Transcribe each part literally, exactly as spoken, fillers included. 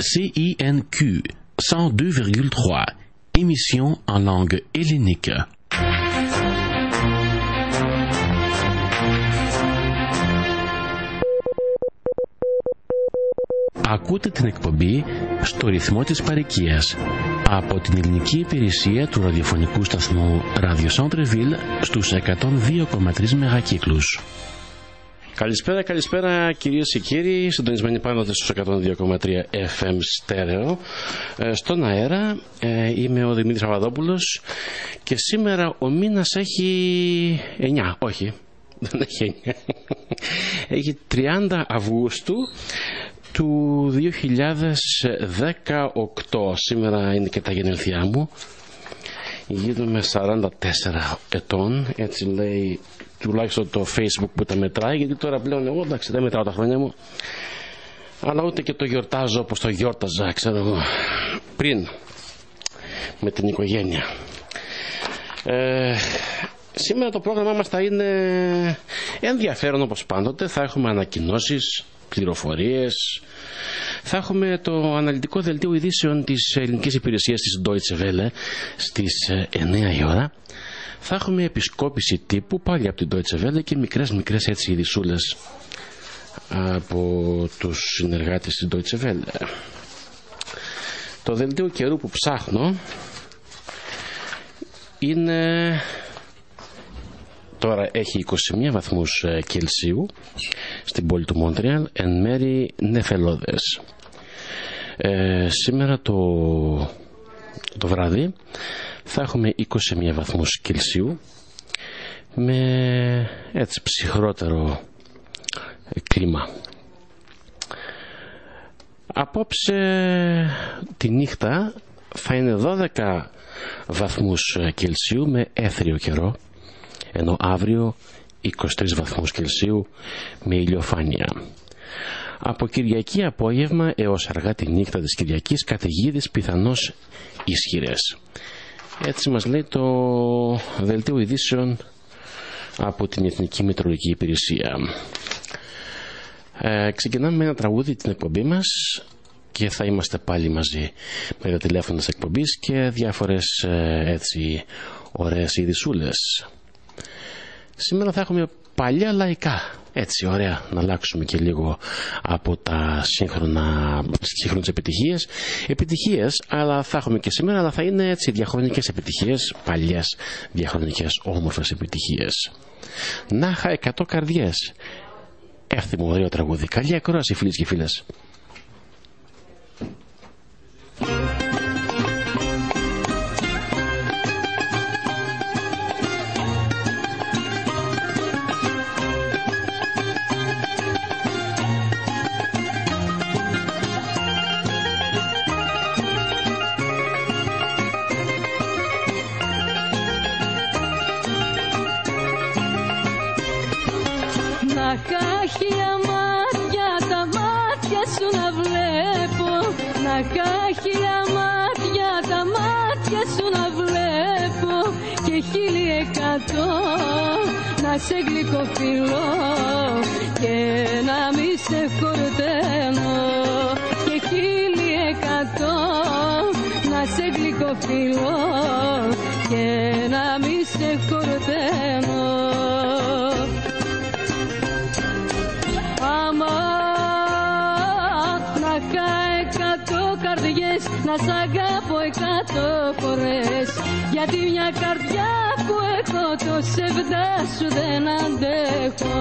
C I N Q cent deux virgule trois, émission en langue hellénique. Ακούτε την εκπομπή στο ρυθμό της παροικίας από την ελληνική υπηρεσία του ραδιοφωνικού σταθμού Radio Centreville στους εκατόν δύο κόμμα τρία μεγακύκλους. Καλησπέρα, καλησπέρα κυρίες και κύριοι, συντονισμένοι πάνω στους εκατόν δύο κόμμα τρία εφ εμ στέρεο. Ε, στον αέρα ε, είμαι ο Δημήτρης Παπαδόπουλος και σήμερα ο μήνας έχει εννιά, όχι, δεν έχει εννιά, έχει τριάντα Αυγούστου του δύο χιλιάδες δεκαοκτώ. Σήμερα είναι και τα γενέθλιά μου. Γίνομαι σαράντα τέσσερα ετών, έτσι λέει τουλάχιστον το Facebook που τα μετράει, γιατί τώρα πλέον εγώ εντάξει δεν μετράω τα χρόνια μου, αλλά ούτε και το γιορτάζω όπως το γιόρταζα, ξέρω εγώ, πριν με την οικογένεια. Ε, σήμερα το πρόγραμμά μας θα είναι ενδιαφέρον όπως πάντοτε. Θα έχουμε ανακοινώσεις, πληροφορίες, θα έχουμε το αναλυτικό δελτίο ειδήσεων της ελληνικής υπηρεσίας της Deutsche Welle στις εννιά η ώρα. Θα έχουμε επισκόπηση τύπου πάλι από την Deutsche Welle και μικρές μικρές έτσι ειδησούλες από τους συνεργάτες της Deutsche Welle. Το δελτίο καιρού που ψάχνω είναι... Τώρα έχει είκοσι μία βαθμούς Κελσίου στην πόλη του Μόντρεαλ, εν μέρει νεφελώδες. Ε, σήμερα το, το βράδυ θα έχουμε είκοσι μία βαθμούς Κελσίου με έτσι ψυχρότερο κλίμα. Απόψε τη νύχτα θα είναι δώδεκα βαθμούς Κελσίου με έθριο καιρό, ενώ αύριο είκοσι τρεις βαθμούς Κελσίου με ηλιοφάνεια. Από Κυριακή απόγευμα έως αργά τη νύχτα της Κυριακής καταιγίδες πιθανώς ισχυρές. Έτσι μας λέει το δελτίο ειδήσεων από την Εθνική Μετεωρολογική Υπηρεσία. Ε, ξεκινάμε με ένα τραγούδι την εκπομπή μας και θα είμαστε πάλι μαζί με τα τηλέφωνα της εκπομπής και διάφορες ε, έτσι ωραίες ειδησούλες. Σήμερα θα έχουμε παλιά λαϊκά, έτσι ωραία, να αλλάξουμε και λίγο από τα σύγχρονα, σύγχρονες επιτυχίες. Επιτυχίες, αλλά θα έχουμε και σήμερα, αλλά θα είναι έτσι διαχρονικές επιτυχίες, παλιές διαχρονικές όμορφες επιτυχίες. Να είχα εκατό καρδιές. Εύθυμο ωραίο τραγούδι. Καλή ακρόαση φίλες και φίλες. Χίλια μάτια τα μάτια σου να βλέπω και χίλι εκατό να σε γλυκοφιλώ και να μη σε χορταίνω και χίλι εκατό να σε γλυκοφιλώ και να μη σε χορταίνω. Να σ' αγαπώ εκατό φορές, γιατί μια καρδιά που έχω το σεβδά σου δεν αντέχω.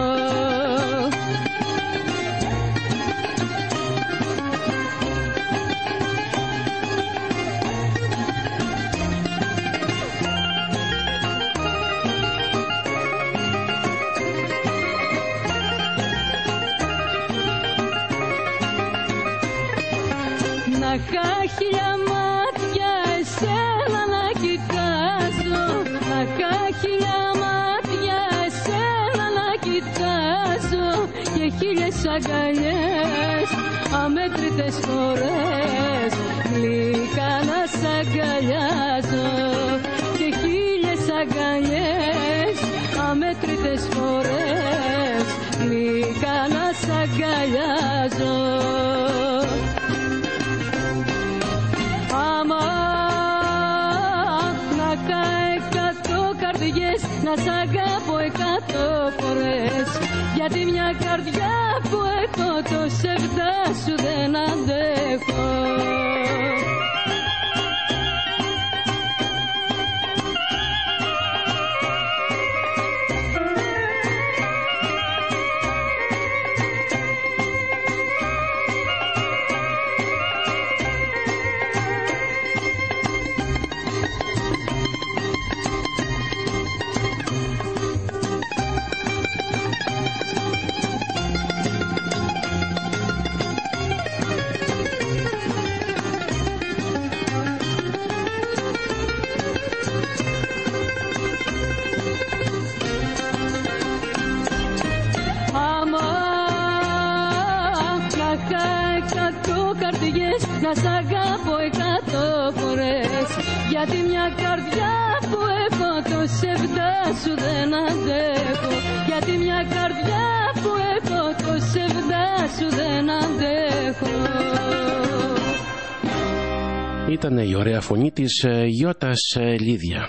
Να είχα χίλια μάτια εσένα να κοιτάζω, να είχα χίλια μάτια εσένα να κοιτάζω και χίλιες αγκαλιές αμέτρητες φορές γλυκά να σ' αγκαλιάζω και χίλιες αγκαλιές αμέτρητες φορές γλυκά να σ' αγκαλιάζω. να σ' αγαπώ εκατό φορές. Γιατί μια καρδιά που έχω το σεβδά σου δεν αντέχω. Να σ' αγαπώ εκατό φορές. Γιατί μια καρδιά που έχω το σεβδά σου δεν αντέχω. Γιατί μια καρδιά που έχω το σεβδά σου δεν αντέχω. Ήταν η ωραία φωνή της Γιώτας Λίδια.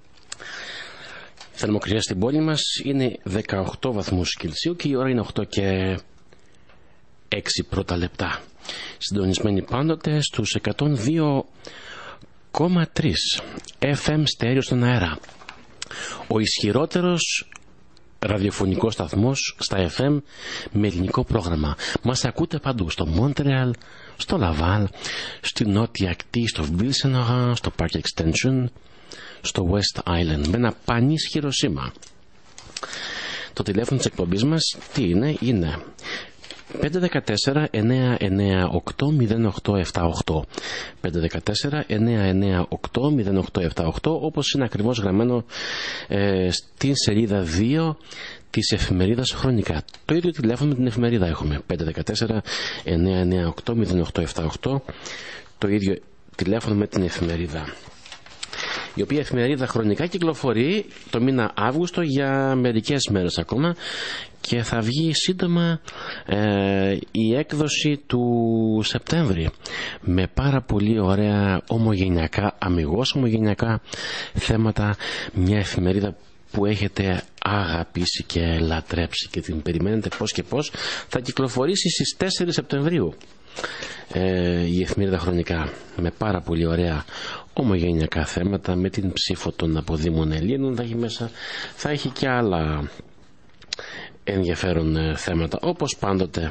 Η θερμοκρασία στην πόλη μας είναι δεκαοκτώ βαθμούς Κελσίου και η ώρα είναι οκτώ και έξι πρώτα λεπτά. Συντονισμένοι πάντοτε στους εκατόν δύο κόμμα τρία εφ εμ στέρεο στον αέρα. Ο ισχυρότερος ραδιοφωνικός σταθμός στα εφ εμ με ελληνικό πρόγραμμα. Μας ακούτε παντού, στο Μόντρεαλ, στο Λαβάλ, στη Νότια Ακτή, στο Βίλσενογα, στο Park Extension, στο West Island, με ένα πανίσχυρο σήμα. Το τηλέφωνο της εκπομπής μας τι είναι? Είναι πέντε ένα τέσσερα εννιά εννιά οκτώ μηδέν οκτώ επτά οκτώ, πέντε ένα τέσσερα εννιά εννιά οκτώ μηδέν οκτώ επτά οκτώ, όπως είναι ακριβώς γραμμένο ε, στην σελίδα δύο της εφημερίδας Χρονικά. Το ίδιο τηλέφωνο με την εφημερίδα έχουμε, πέντε ένα τέσσερα εννιά εννιά οκτώ μηδέν οκτώ επτά οκτώ, το ίδιο τηλέφωνο με την εφημερίδα, η οποία εφημερίδα Χρονικά κυκλοφορεί το μήνα Αύγουστο για μερικές μέρες ακόμα και θα βγει σύντομα ε, η έκδοση του Σεπτέμβρη με πάρα πολύ ωραία ομογενειακά, αμιγώς ομογενειακά θέματα, μια εφημερίδα που έχετε αγαπήσει και λατρέψει και την περιμένετε πώς και πώς. Θα κυκλοφορήσει στις τέσσερις Σεπτεμβρίου ε, η εφημερίδα Χρονικά με πάρα πολύ ωραία ομογενειακά θέματα, με την ψήφο των αποδήμων Ελλήνων θα έχει μέσα, θα έχει και άλλα ενδιαφέρον θέματα όπως πάντοτε.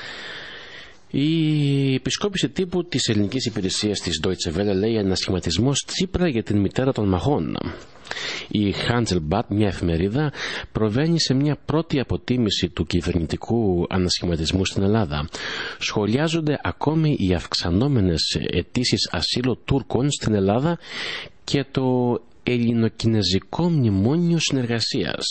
Η επισκόπηση τύπου της ελληνικής υπηρεσίας της Deutsche Welle λέει «Ανασχηματισμός Τσίπρα για την μητέρα των μαχών». Η Handelsblatt, μια εφημερίδα, προβαίνει σε μια πρώτη αποτίμηση του κυβερνητικού ανασχηματισμού στην Ελλάδα. Σχολιάζονται ακόμη οι αυξανόμενες αιτήσεις ασύλου Τούρκων στην Ελλάδα και το ελληνοκινεζικό μνημόνιο συνεργασίας.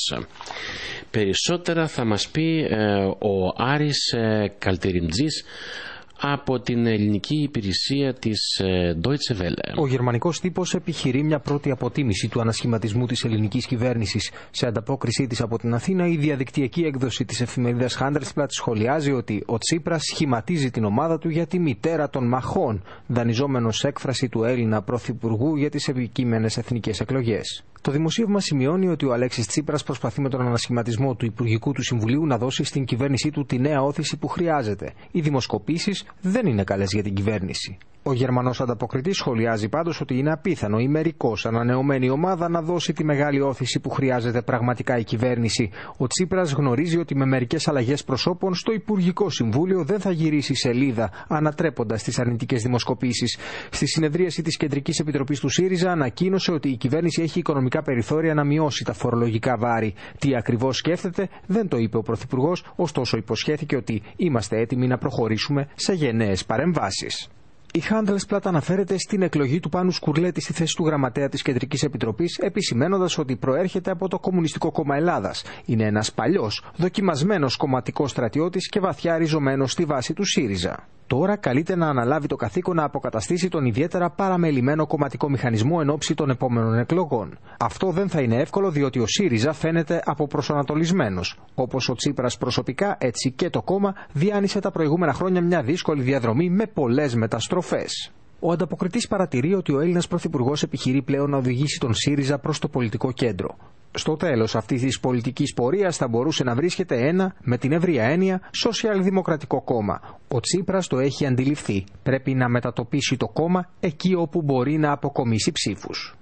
Περισσότερα θα μας πει ε, ο Άρης ε, Καλτεριμτζής από την ελληνική υπηρεσία της ε, Deutsche Welle. Ο γερμανικός τύπος επιχειρεί μια πρώτη αποτίμηση του ανασχηματισμού της ελληνικής κυβέρνησης. Σε ανταπόκρισή της από την Αθήνα, η διαδικτυακή έκδοση της εφημερίδας Handelsblatt σχολιάζει ότι ο Τσίπρας σχηματίζει την ομάδα του για τη μητέρα των μαχών, δανειζόμενος έκφραση του Έλληνα Πρωθυπουργού για τις επικείμενες εθνικές εκλογές. Το δημοσίευμα σημειώνει ότι ο Αλέξης Τσίπρας προσπαθεί με τον ανασχηματισμό του Υπουργικού του Συμβουλίου να δώσει στην κυβέρνησή του τη νέα όθηση που χρειάζεται. Οι δημοσκοπήσεις δεν είναι καλές για την κυβέρνηση. Ο Γερμανός ανταποκριτής σχολιάζει πάντως ότι είναι απίθανο η μερικώς ανανεωμένη ομάδα να δώσει τη μεγάλη όθηση που χρειάζεται πραγματικά η κυβέρνηση. Ο Τσίπρας γνωρίζει ότι με μερικές αλλαγές προσώπων στο Υπουργικό Συμβούλιο δεν θα γυρίσει σελίδα, ανατρέποντας τις αρνητικές δημοσκοπήσεις. Στη συνεδρίαση της Κεντρικής Επιτροπής του ΣΥΡΙΖΑ ανακοίνωσε ότι η κυβέρνηση έχει οικονομικά περιθώρια να μειώσει τα φορολογικά βάρη. Τι ακριβώς σκέφτεται δεν το είπε ο Πρωθυπουργός, ωστόσο υποσχέθηκε ότι είμαστε έτοιμοι να προχωρήσουμε σε γενναίες παρεμβάσεις. Η Handelsblatt αναφέρεται στην εκλογή του Πάνου Σκουρλέτη στη θέση του γραμματέα της Κεντρικής Επιτροπής, επισημένοντας ότι προέρχεται από το Κομμουνιστικό Κόμμα Ελλάδας. Είναι ένας παλιός, δοκιμασμένος κομματικός στρατιώτης και βαθιά ριζωμένος στη βάση του ΣΥΡΙΖΑ. Τώρα καλείται να αναλάβει το καθήκον να αποκαταστήσει τον ιδιαίτερα παραμελημένο κομματικό μηχανισμό εν ώψη των επόμενων εκλογών. Αυτό δεν θα είναι εύκολο, διότι ο ΣΥΡΙΖΑ φαίνεται αποπροσανατολισμένος. Όπως ο Τσίπρας προσωπικά, έτσι και το κόμμα διάνυσε τα προηγούμενα χρόνια μια δύσκολη διαδρομή με πολλές μεταστροφές. Ο ανταποκριτής παρατηρεί ότι ο Έλληνας Πρωθυπουργός επιχειρεί πλέον να οδηγήσει τον ΣΥΡΙΖΑ προς το πολιτικό κέντρο. Στο τέλος αυτής της πολιτικής πορείας θα μπορούσε να βρίσκεται ένα, με την ευρεία έννοια, σοσιαλδημοκρατικό κόμμα. Ο Τσίπρας το έχει αντιληφθεί. Πρέπει να μετατοπίσει το κόμμα εκεί όπου μπορεί να αποκομίσει ψήφους.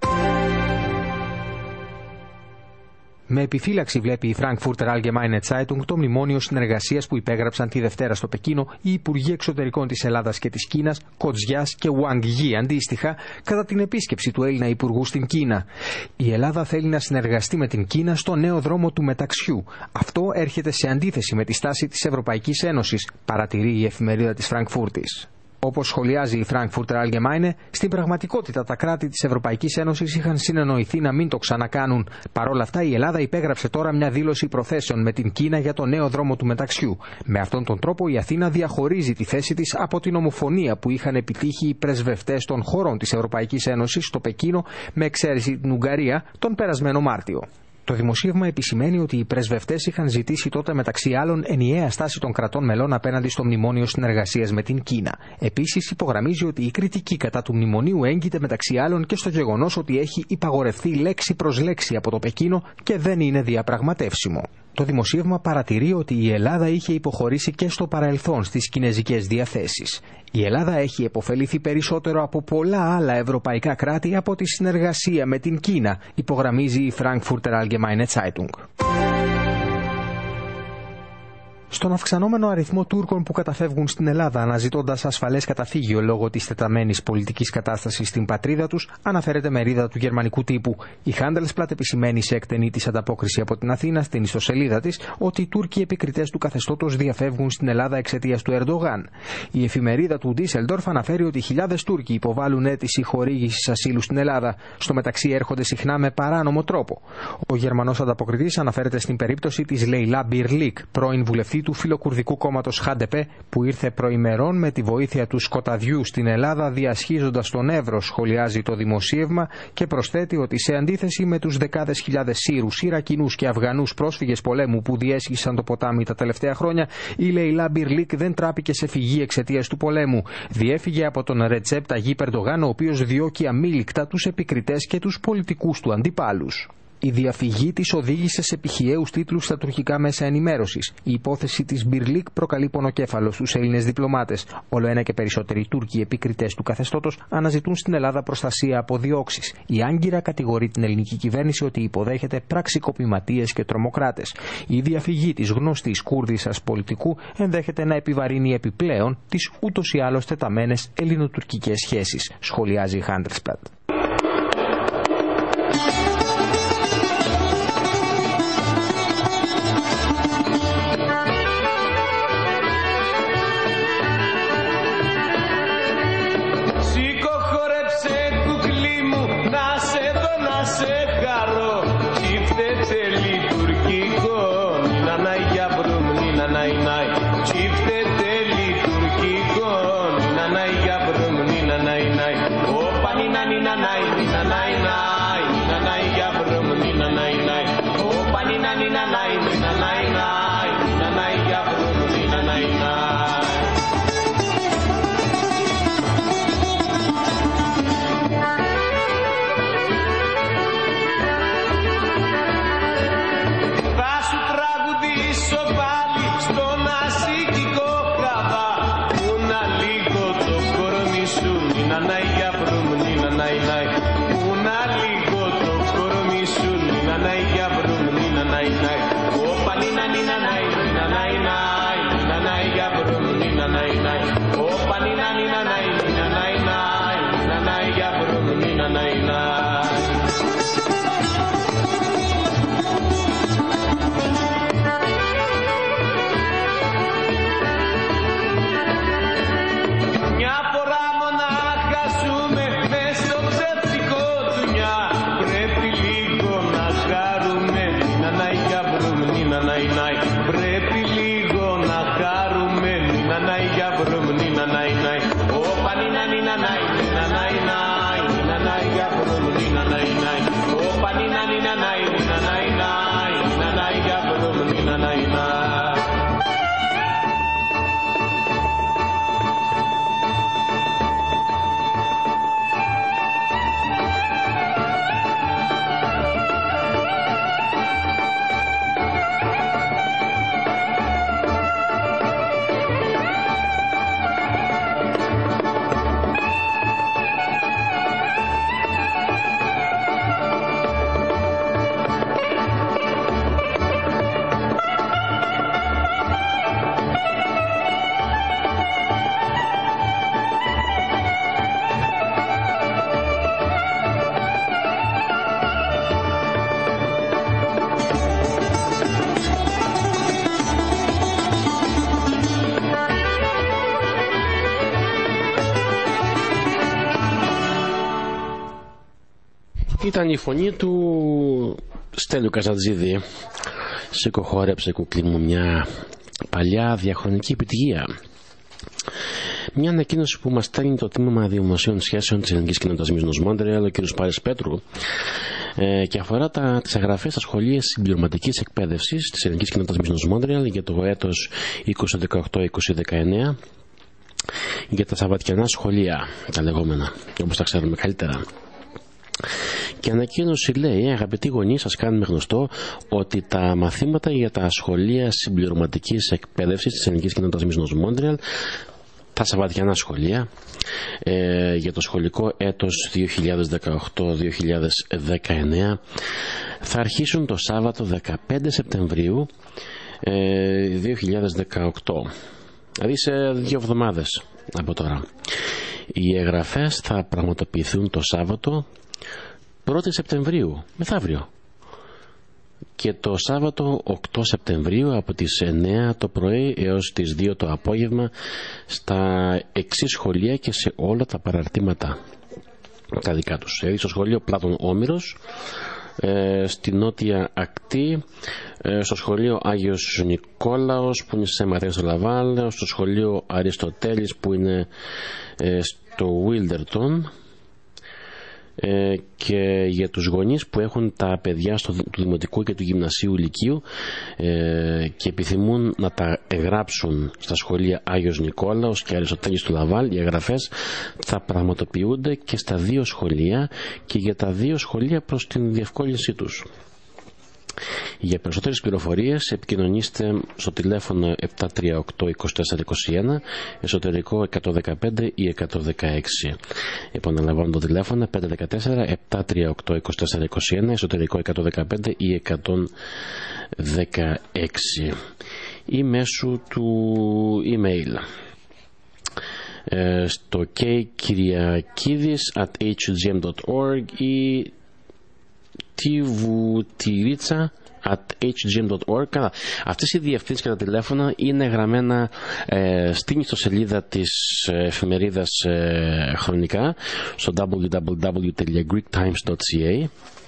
Με επιφύλαξη βλέπει η Frankfurter Allgemeine Zeitung το μνημόνιο συνεργασίας που υπέγραψαν τη Δευτέρα στο Πεκίνο οι Υπουργοί Εξωτερικών της Ελλάδας και της Κίνας, Κοτζιάς και Ουανγκ Γι αντίστοιχα, κατά την επίσκεψη του Έλληνα Υπουργού στην Κίνα. Η Ελλάδα θέλει να συνεργαστεί με την Κίνα στο νέο δρόμο του μεταξιού. Αυτό έρχεται σε αντίθεση με τη στάση της Ευρωπαϊκής Ένωσης, παρατηρεί η εφημερίδα της Φραγκφούρτης. Όπως σχολιάζει η Frankfurter Allgemeine, στην πραγματικότητα τα κράτη της Ευρωπαϊκής Ένωσης είχαν συνεννοηθεί να μην το ξανακάνουν. Παρ' όλα αυτά, η Ελλάδα υπέγραψε τώρα μια δήλωση προθέσεων με την Κίνα για το νέο δρόμο του μεταξιού. Με αυτόν τον τρόπο, η Αθήνα διαχωρίζει τη θέση της από την ομοφωνία που είχαν επιτύχει οι πρεσβευτές των χωρών της Ευρωπαϊκής Ένωσης στο Πεκίνο, με εξαίρεση την Ουγγαρία, τον περασμένο Μάρτιο. Το δημοσίευμα επισημαίνει ότι οι πρεσβευτές είχαν ζητήσει τότε μεταξύ άλλων ενιαία στάση των κρατών μελών απέναντι στο μνημόνιο συνεργασίας με την Κίνα. Επίσης, υπογραμμίζει ότι η κριτική κατά του μνημονίου έγκυται μεταξύ άλλων και στο γεγονός ότι έχει υπαγορευτεί λέξη προς λέξη από το Πεκίνο και δεν είναι διαπραγματεύσιμο. Το δημοσίευμα παρατηρεί ότι η Ελλάδα είχε υποχωρήσει και στο παρελθόν στις κινεζικές διαθέσεις. Η Ελλάδα έχει επωφεληθεί περισσότερο από πολλά άλλα ευρωπαϊκά κράτη από τη συνεργασία με την Κίνα, υπογραμμίζει η Frankfurter Allgemeine Zeitung. Στον αυξανόμενο αριθμό Τούρκων που καταφεύγουν στην Ελλάδα αναζητώντας ασφαλές καταφύγιο λόγω της τεταμένης πολιτικής κατάστασης στην πατρίδα τους, αναφέρεται μερίδα του γερμανικού τύπου. Η Handelsblatt επισημαίνει σε εκτενή της ανταπόκριση από την Αθήνα στην ιστοσελίδα της ότι οι Τούρκοι επικριτές του καθεστώτος διαφεύγουν στην Ελλάδα εξαιτίας του Ερντογάν. Η εφημερίδα του Ντίσελντορφ αναφέρει ότι χιλιάδες Τούρκοι υποβάλλουν αίτηση χορήγησης ασύλου στην Ελλάδα. Στο μεταξύ έρχονται συχνά με παράνομο τρόπο. Ο Γερμανός ανταποκριτής αναφέρεται στην περίπτωση της Λεϊλά Μπιρλίκ, πρώην βουλευτή του φιλοκουρδικού κόμματος Χ Ντι Πι, που ήρθε προημερών με τη βοήθεια του σκοταδιού στην Ελλάδα διασχίζοντας τον Εύρο, σχολιάζει το δημοσίευμα και προσθέτει ότι σε αντίθεση με τους δεκάδες χιλιάδες Σύρους, Ιρακινούς και Αφγανούς πρόσφυγες πολέμου που διέσχισαν το ποτάμι τα τελευταία χρόνια, η Λεϊλά Μπιρλίκ δεν τράπηκε σε φυγή εξαιτίας του πολέμου. Διέφυγε από τον Ρετζέπ Ταγίπ Ερντογάν, ο οποίος διώκει αμήλικτα τους επικριτές και τους πολιτικούς του αντιπάλους. Η διαφυγή της οδήγησε σε πηχιαίους τίτλους στα τουρκικά μέσα ενημέρωσης. Η υπόθεση της Μπιρλίκ προκαλεί πονοκέφαλο στους Έλληνες διπλωμάτες. Όλο ένα και περισσότεροι Τούρκοι επικριτές του καθεστώτος αναζητούν στην Ελλάδα προστασία από διώξεις. Η Άγκυρα κατηγορεί την ελληνική κυβέρνηση ότι υποδέχεται πραξικοπηματίες και τρομοκράτες. Η διαφυγή της γνωστής Κούρδισσας πολιτικού ενδέχεται να επιβαρύνει επιπλέον τις ούτως ή άλλως τεταμένες ελληνοτουρκικές σχέσεις, σχολιάζει η Handelsblatt. Night. Ήταν η φωνή του Στέλιου Καζατζίδη. Σήκω χόρεψε κουκλί μου, μια παλιά διαχρονική επιτυχία. Μια ανακοίνωση που μας στέλνει το Τμήμα Δημοσίων Σχέσεων της Ελληνικής Κοινότητας Μίζωνος Μόντρεαλ, ο κ. Πάρης Πέτρου, ε, και αφορά τα, τις εγγραφές στα σχολεία συμπληρωματικής εκπαίδευσης της Ελληνικής Κοινότητας Μίζωνος Μόντρεαλ για το έτος είκοσι δεκαοκτώ είκοσι δεκαεννέα, για τα σαββατιανά σχολεία, τα λεγόμενα, όπως τα ξέρουμε καλύτερα. Και ανακοίνωση λέει: αγαπητοί γονείς, σας κάνουμε γνωστό ότι τα μαθήματα για τα σχολεία συμπληρωματικής εκπαίδευσης της Ελληνικής Κοινότητας Μίζωνος Μόντρεαλ, τα σαββατιανά σχολεία, ε, για το σχολικό έτος δύο χιλιάδες δεκαοκτώ δύο χιλιάδες δεκαεννέα θα αρχίσουν το Σάββατο δεκαπέντε Σεπτεμβρίου ε, δύο χιλιάδες δεκαοκτώ, δηλαδή σε δύο εβδομάδες από τώρα. Οι εγγραφές θα πραγματοποιηθούν το Σάββατο πρώτη Σεπτεμβρίου, μεθαύριο, και το Σάββατο οκτώ Σεπτεμβρίου από τις εννέα το πρωί έως τις δύο το απόγευμα στα εξής σχολεία και σε όλα τα παραρτήματα τα δικά τους. Δηλαδή στο σχολείο Πλάτων Όμηρος, ε, στη νότια ακτή, ε, στο σχολείο Άγιος Νικόλαος που είναι σε Μαθαίος στο Λαβάλ, στο σχολείο Αριστοτέλης που είναι ε, στο Wilderton. Ε, και για τους γονείς που έχουν τα παιδιά στο, του Δημοτικού και του Γυμνασίου Λυκείου ε, και επιθυμούν να τα εγγράψουν στα σχολεία Άγιος Νικόλαος και Αριστοτέλης του Λαβάλ, οι εγγραφές θα πραγματοποιούνται και στα δύο σχολεία και για τα δύο σχολεία προς την διευκόλυνσή τους. Για περισσότερες πληροφορίες επικοινωνήστε στο τηλέφωνο επτά τρία οκτώ είκοσι τέσσερα είκοσι ένα, εσωτερικό εκατόν δεκαπέντε ή εκατόν δεκαέξι. Επαναλαμβάνω το τηλέφωνο πέντε ένα τέσσερα επτά τρία οκτώ είκοσι τέσσερα είκοσι ένα, εσωτερικό εκατόν δεκαπέντε ή εκατόν δεκαέξι, ή μέσω του email ε, στο kkyriakidis at h g m dot org ή tivoutiritsa at h g m dot org. Καλά. Αυτές οι διευθύνσεις και τα τηλέφωνα είναι γραμμένα ε, στην ιστοσελίδα της εφημερίδας ε, χρονικά στο double-u double-u double-u τελεία greek times dot c a.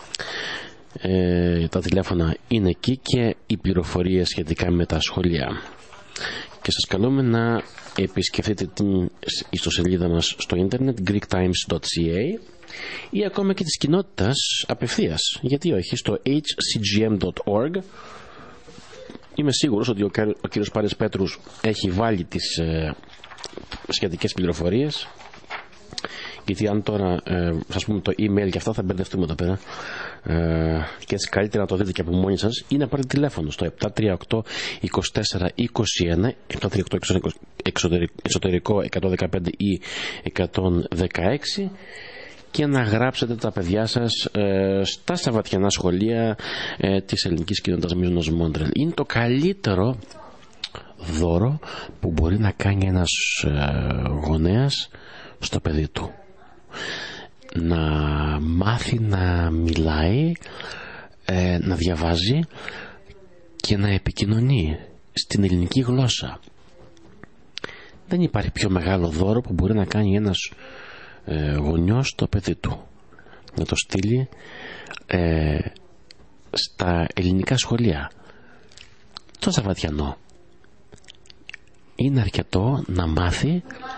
Ε, τα τηλέφωνα είναι εκεί και οι πληροφορίες σχετικά με τα σχολεία. Και σας καλούμε να επισκεφτείτε την ιστοσελίδα μας στο ίντερνετ greek times dot c a ή ακόμα και της κοινότητας απευθείας, γιατί όχι, στο h c g m dot org. Είμαι σίγουρος ότι ο, ο κύριος Πάρης Πέτρους έχει βάλει τις ε, σχετικές πληροφορίες, γιατί αν τώρα ε, σας πούμε το email και αυτά θα μπερδευτούμε εδώ πέρα, ε, και έτσι καλύτερα να το δείτε και από μόνοι σας ή να πάρετε τηλέφωνο στο επτά τρία οκτώ είκοσι τέσσερα είκοσι ένα, επτά τρία οκτώ εσωτερικό εκατόν δεκαπέντε ή εκατόν δεκαέξι, και να γράψετε τα παιδιά σας ε, στα σαββατιανά σχολεία ε, της Ελληνικής Κοινότητας Μίζωνος Μόντρεαλ. Είναι το καλύτερο δώρο που μπορεί να κάνει ένας ε, γονέας στο παιδί του. Να μάθει να μιλάει, ε, να διαβάζει και να επικοινωνεί στην ελληνική γλώσσα. Δεν υπάρχει πιο μεγάλο δώρο που μπορεί να κάνει ένας ε, γονιός στο παιδί του. Να το στείλει ε, στα ελληνικά σχολεία το Σαββατιανό. Είναι αρκετό να μάθει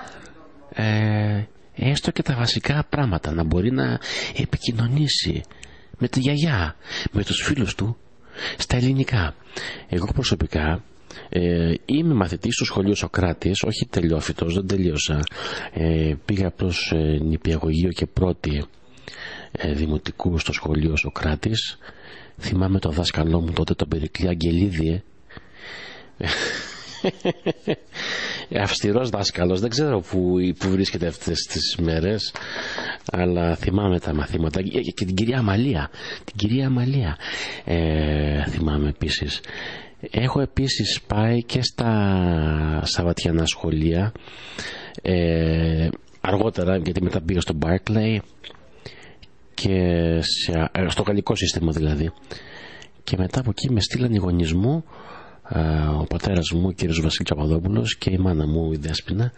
ε, έστω και τα βασικά πράγματα, να μπορεί να επικοινωνήσει με τη γιαγιά, με τους φίλους του στα ελληνικά. Εγώ προσωπικά ε, είμαι μαθητής στο σχολείο Σοκράτης, όχι τελειόφυτος, δεν τελείωσα, ε, πήγα προς ε, νηπιαγωγείο και πρώτη ε, δημοτικού στο σχολείο Σοκράτης. Θυμάμαι το δάσκαλό μου τότε, τον Περικλή Αγγελίδη, ε. αυστηρός δάσκαλος, δεν ξέρω που, που βρίσκεται αυτές τις μέρες, αλλά θυμάμαι τα μαθήματα και την κυρία Αμαλία, την κυρία Αμαλία ε, θυμάμαι επίσης. Έχω επίσης πάει και στα σαββατιανά σχολεία ε, αργότερα, γιατί μετά πήγα στο Barclay και σε, στο γαλλικό σύστημα δηλαδή, και μετά από εκεί με στείλαν οι γονείς μου, ο πατέρας μου, ο κύριος Βασίλης Παπαδόπουλος, και η μάνα μου, η Δέσποινα,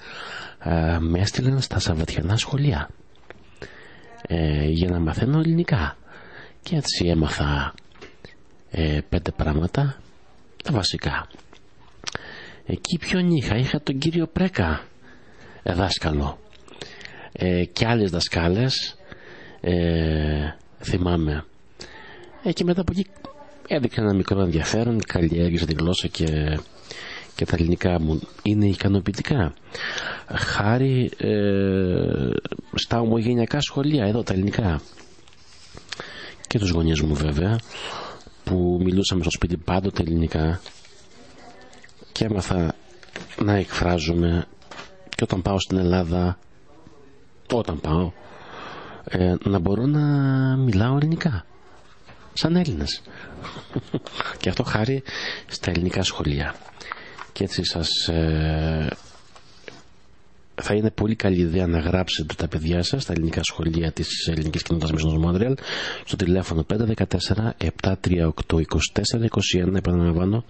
με έστειλαν στα σαββατιανά σχολεία ε, για να μαθαίνω ελληνικά. και έτσι έμαθα ε, πέντε πράγματα, τα βασικά. Εκεί ποιον είχα, είχα τον κύριο Πρέκα, ε, δάσκαλο, ε, και άλλες δασκάλες, ε, θυμάμαι, ε, και μετά από εκεί έδειξε ένα μικρό ενδιαφέρον, καλλιέργησε τη γλώσσα και, και τα ελληνικά μου είναι ικανοποιητικά, χάρη ε, στα ομογενειακά σχολεία εδώ τα ελληνικά, και τους γονείς μου βέβαια, που μιλούσαμε στο σπίτι πάντοτε ελληνικά, και έμαθα να εκφράζομαι και όταν πάω στην Ελλάδα, όταν πάω, ε, να μπορώ να μιλάω ελληνικά σαν Έλληνας. Και αυτό χάρη στα ελληνικά σχολεία. Και έτσι σας ε, θα είναι πολύ καλή ιδέα να γράψετε τα παιδιά σας στα ελληνικά σχολεία της Ελληνικής Κοινότητας Μεσονός Μόντρεαλ στο τηλέφωνο πέντε ένα τέσσερα επτά τρία οκτώ είκοσι τέσσερα είκοσι ένα, επαναλαμβάνω,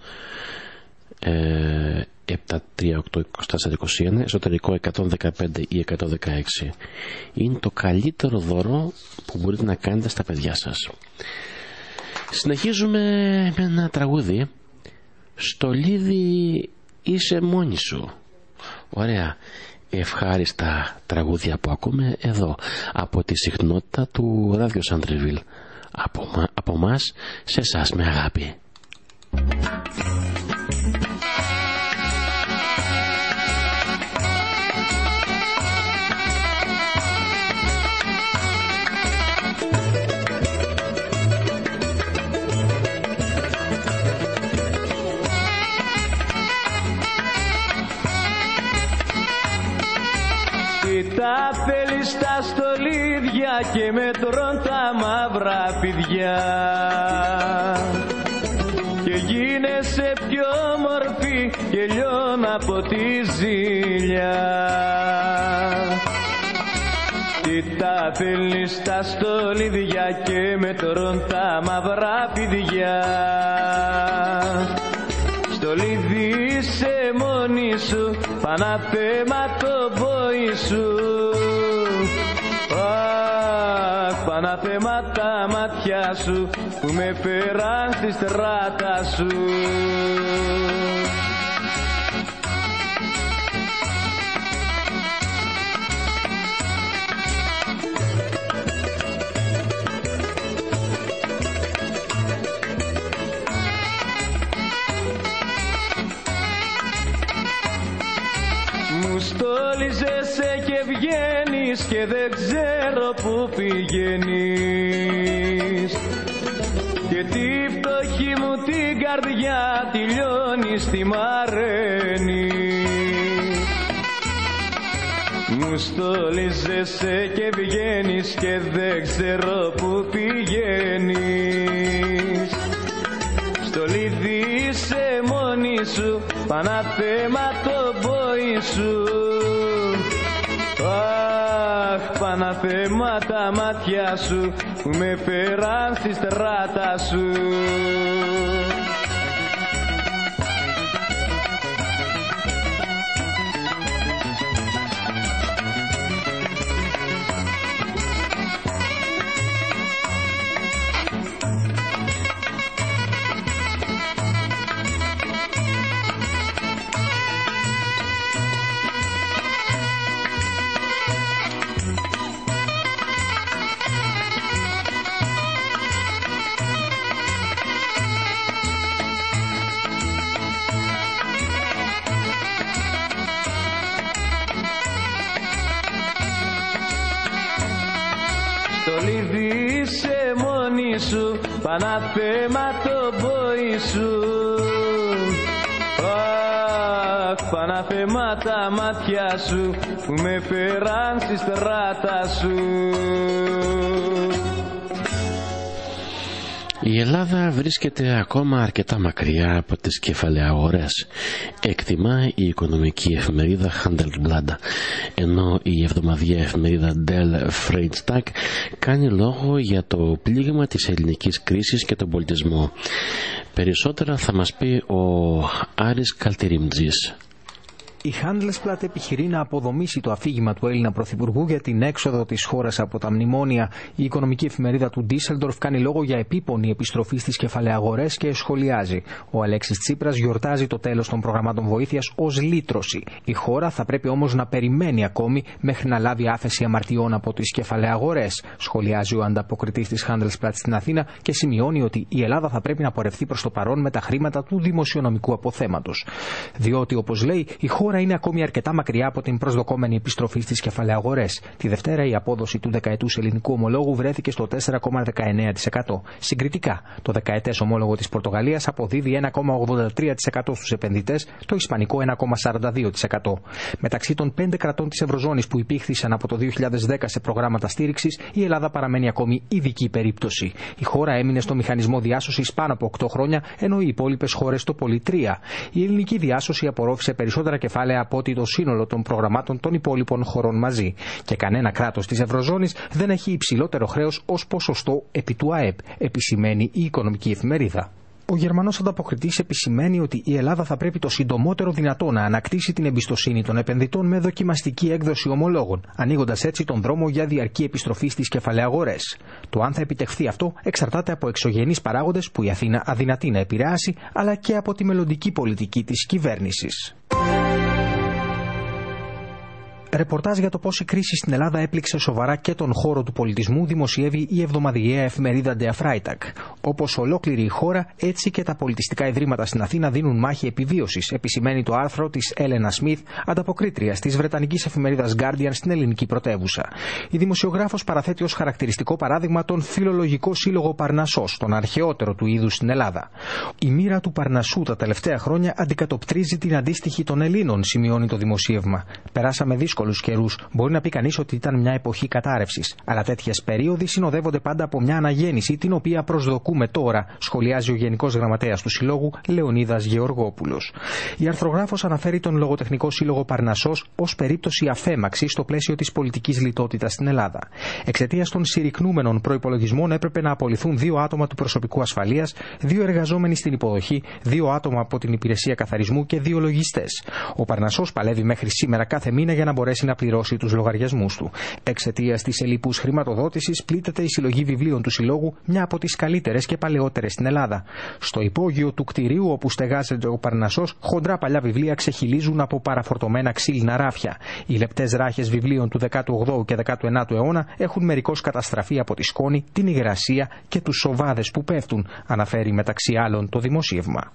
ε, επτά τρία οκτώ είκοσι τέσσερα είκοσι ένα, εσωτερικό εκατόν δεκαπέντε ή εκατόν δεκαέξι. Είναι το καλύτερο δώρο που μπορείτε να κάνετε στα παιδιά σας. Συνεχίζουμε με ένα τραγούδι. Στολίδι είσαι μόνη σου. Ωραία, ευχάριστα τραγούδια που ακούμε εδώ από τη συχνότητα του ράδιο Σαντρεβίλ. Από, από μας σε εσάς με αγάπη. Τα θέλεις τα στολίδια και με τρών τα μαύρα πηδιά και γίνεσαι πιο όμορφη και λιώνω από τη ζήλια. Τι τα θέλεις τα στολίδια και με τρών τα μαύρα πηδιά, στολίδι είσαι μόνη σου, παναθέμα το πόη σου. Αχ, παναθέμα τα μάτια σου που με φέραν στη στράτα σου. Στόλιζεσαι και βγαίνεις και δεν ξέρω που πηγαίνεις και τη φτωχή μου την καρδιά τη λιώνεις, τη μαραίνεις. Μου στόλιζεσαι και βγαίνεις και δεν ξέρω που πηγαίνεις. Στολίδι είσαι μόνη σου, παναθέμα το πόη σου. Αχ, παναθέμα τα μάτια σου που με φέραν στη στράτα σου. Στολίδι είσαι μόνη σου, παναθέμα το πόη σου. Αχ, παναθέμα τα μάτια σου που με φέραν στη στράτα σου. Η Ελλάδα βρίσκεται ακόμα αρκετά μακριά από τις κεφαλαιαγορές, εκτιμά η οικονομική εφημερίδα Handelsblatt, ενώ η εβδομαδιαία εφημερίδα Der Freitag κάνει λόγο για το πλήγμα της ελληνικής κρίσης και τον πολιτισμό. Περισσότερα θα μας πει ο Άρης Καλτιρίμτζης. Η Handelsblatt επιχειρεί να αποδομήσει το αφήγημα του Έλληνα Πρωθυπουργού για την έξοδο της χώρας από τα μνημόνια. Η οικονομική εφημερίδα του Ντίσσελντορφ κάνει λόγο για επίπονη επιστροφή στις κεφαλαιαγορές και σχολιάζει: ο Αλέξης Τσίπρας γιορτάζει το τέλος των προγραμμάτων βοήθειας ως λύτρωση. Η χώρα θα πρέπει όμως να περιμένει ακόμη μέχρι να λάβει άφεση αμαρτιών από τις κεφαλαιαγορές, σχολιάζει ο ανταποκριτής της Handelsblatt στην Αθήνα και σημειώνει ότι η Ελλάδα θα πρέπει να πορευτεί προς το παρόν με τα χρήματα του δημοσιονομικού αποθέματος. Διότι, όπως λέει, η χώρα είναι ακόμη αρκετά μακριά από την προσδοκόμενη επιστροφή στις κεφαλαιαγορές. Τη Δευτέρα η απόδοση του δεκαετούς ελληνικού ομολόγου βρέθηκε στο τέσσερα κόμμα δεκαεννέα τοις εκατό. Συγκριτικά, το δεκαετές ομόλογο της Πορτογαλίας αποδίδει ένα κόμμα ογδόντα τρία τοις εκατό στους επενδυτές, το ισπανικό ένα κόμμα σαράντα δύο τοις εκατό. Μεταξύ των πέντε κρατών της Ευρωζώνης που υπήχθησαν από το δύο χιλιάδες δέκα σε προγράμματα στήριξης, η Ελλάδα παραμένει ακόμη ειδική περίπτωση. Η χώρα έμεινε στο μηχανισμό διάσωσης πάνω από οκτώ χρόνια, ενώ οι υπόλοιπες χώρες το πολύ τρία. Η ελληνική διάσωση απορρόφησε περισσότερα κεφάλαια από ότι το σύνολο των προγραμμάτων των υπόλοιπων χωρών μαζί. Και κανένα κράτος της Ευρωζώνης δεν έχει υψηλότερο χρέος ως ποσοστό επί του ΑΕΠ, επισημαίνει η οικονομική εφημερίδα. Ο Γερμανός ανταποκριτής επισημαίνει ότι η Ελλάδα θα πρέπει το συντομότερο δυνατό να ανακτήσει την εμπιστοσύνη των επενδυτών με δοκιμαστική έκδοση ομολόγων, ανοίγοντας έτσι τον δρόμο για διαρκή επιστροφή στις κεφαλαιαγορές. Το αν θα επιτευχθεί αυτό εξαρτάται από εξωγενείς παράγοντες που η Αθήνα αδυνατεί να επηρεάσει, αλλά και από τη μελλοντική πολιτική της κυβέρνησης. Ρεπορτάζ για το πώς η κρίση στην Ελλάδα έπληξε σοβαρά και τον χώρο του πολιτισμού δημοσιεύει η εβδομαδιαία εφημερίδα Der Freitag. Όπως ολόκληρη η χώρα, έτσι και τα πολιτιστικά ιδρύματα στην Αθήνα δίνουν μάχη επιβίωσης, επισημαίνει το άρθρο της Έλενα Σμιθ, ανταποκρίτριας της βρετανικής εφημερίδας Guardian στην ελληνική πρωτεύουσα. Η δημοσιογράφος παραθέτει ως χαρακτηριστικό παράδειγμα τον Φιλολογικό Σύλλογο Παρνασσός, τον αρχαιότερο του είδους στην Ελλάδα. Η μοίρα του Παρνασσού τα τελευταία χρόνια αντικατοπτρίζει την αντίστοιχη των Ελλήνων, σημειώνει το δημοσίευμα. Περάσαμε δύσκολους καιρούς. Μπορεί να πει κανείς ότι ήταν μια εποχή κατάρρευσης. Αλλά τέτοιες περίοδοι συνοδεύονται πάντα από μια αναγέννηση, την οποία προσδοκούμε τώρα, σχολιάζει ο Γενικός Γραμματέας του Συλλόγου, Λεωνίδας Γεωργόπουλος. Η αρθρογράφος αναφέρει τον Λογοτεχνικό Σύλλογο Παρνασσός ως περίπτωση αφέμαξης στο πλαίσιο της πολιτικής λιτότητας στην Ελλάδα. Εξαιτίας των συρρικνούμενων προϋπολογισμών έπρεπε να απολυθούν δύο άτομα του προσωπικού ασφαλείας, δύο εργαζόμενοι στην υποδοχή, δύο άτομα από την υπηρεσία καθαρισμού και δύο λογιστές. Ο Παρνασσός παλεύει μέχρι σήμερα κάθε μήνα για να μπορέσει να πληρώσει τους λογαριασμούς του. Εξαιτίας της ελλειπούς χρηματοδότησης, πλήττεται η συλλογή βιβλίων του Συλλόγου, μια από τις καλύτερες και παλαιότερες στην Ελλάδα. Στο υπόγειο του κτηρίου όπου στεγάζεται ο Παρνασσός, χοντρά παλιά βιβλία ξεχυλίζουν από παραφορτωμένα ξύλινα ράφια. Οι λεπτές ράχες βιβλίων του δέκατου όγδοου και δέκατου ενάτου αιώνα έχουν μερικώς καταστραφεί από τη σκόνη, την υγρασία και τους σοβάδες που πέφτουν, αναφέρει μεταξύ άλλων το δημοσίευμα.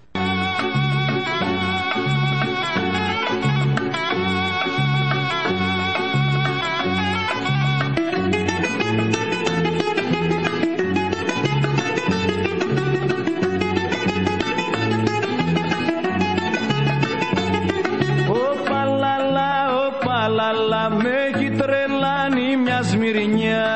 Με έχει τρελάνει μια σμυρνιά.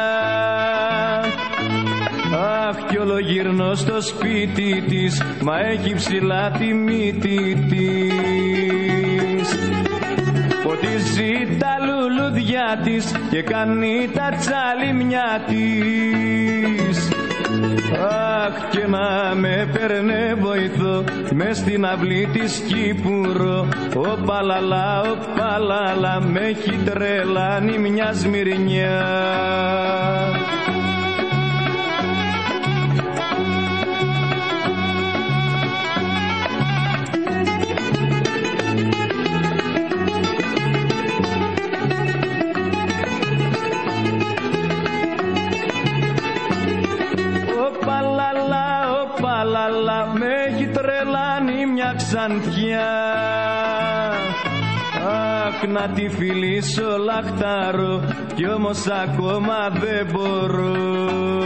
Αχ, κι όλο γυρνώ στο σπίτι της, μα έχει ψηλά τη μύτη της. Ποτίζει τα λουλουδιά της και κάνει τα τσαλιμιά της. Αχ, και να με παίρνε βοηθό μες στην αυλή της Κύπουρο. Ο παλαλά, ο παλαλά, με έχει τρελάνει μια σμυρνιά. Αλλά με έχει τρελάνει μια ξανθιά. Αχ, να τη φιλήσω λαχταρώ κι όμως ακόμα δεν μπορώ.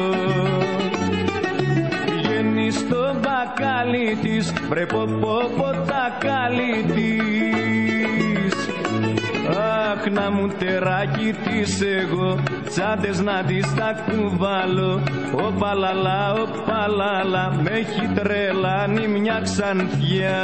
Πηγαίνει στο μπακάλι της, βρε πω πω τα κάλλη της. Αχ, να μου τεράκι της εγώ, τσάντες να της τα κουβάλω. Ο παλαλά, ο παλαλά, με έχει τρελάνει μια ξανθιά.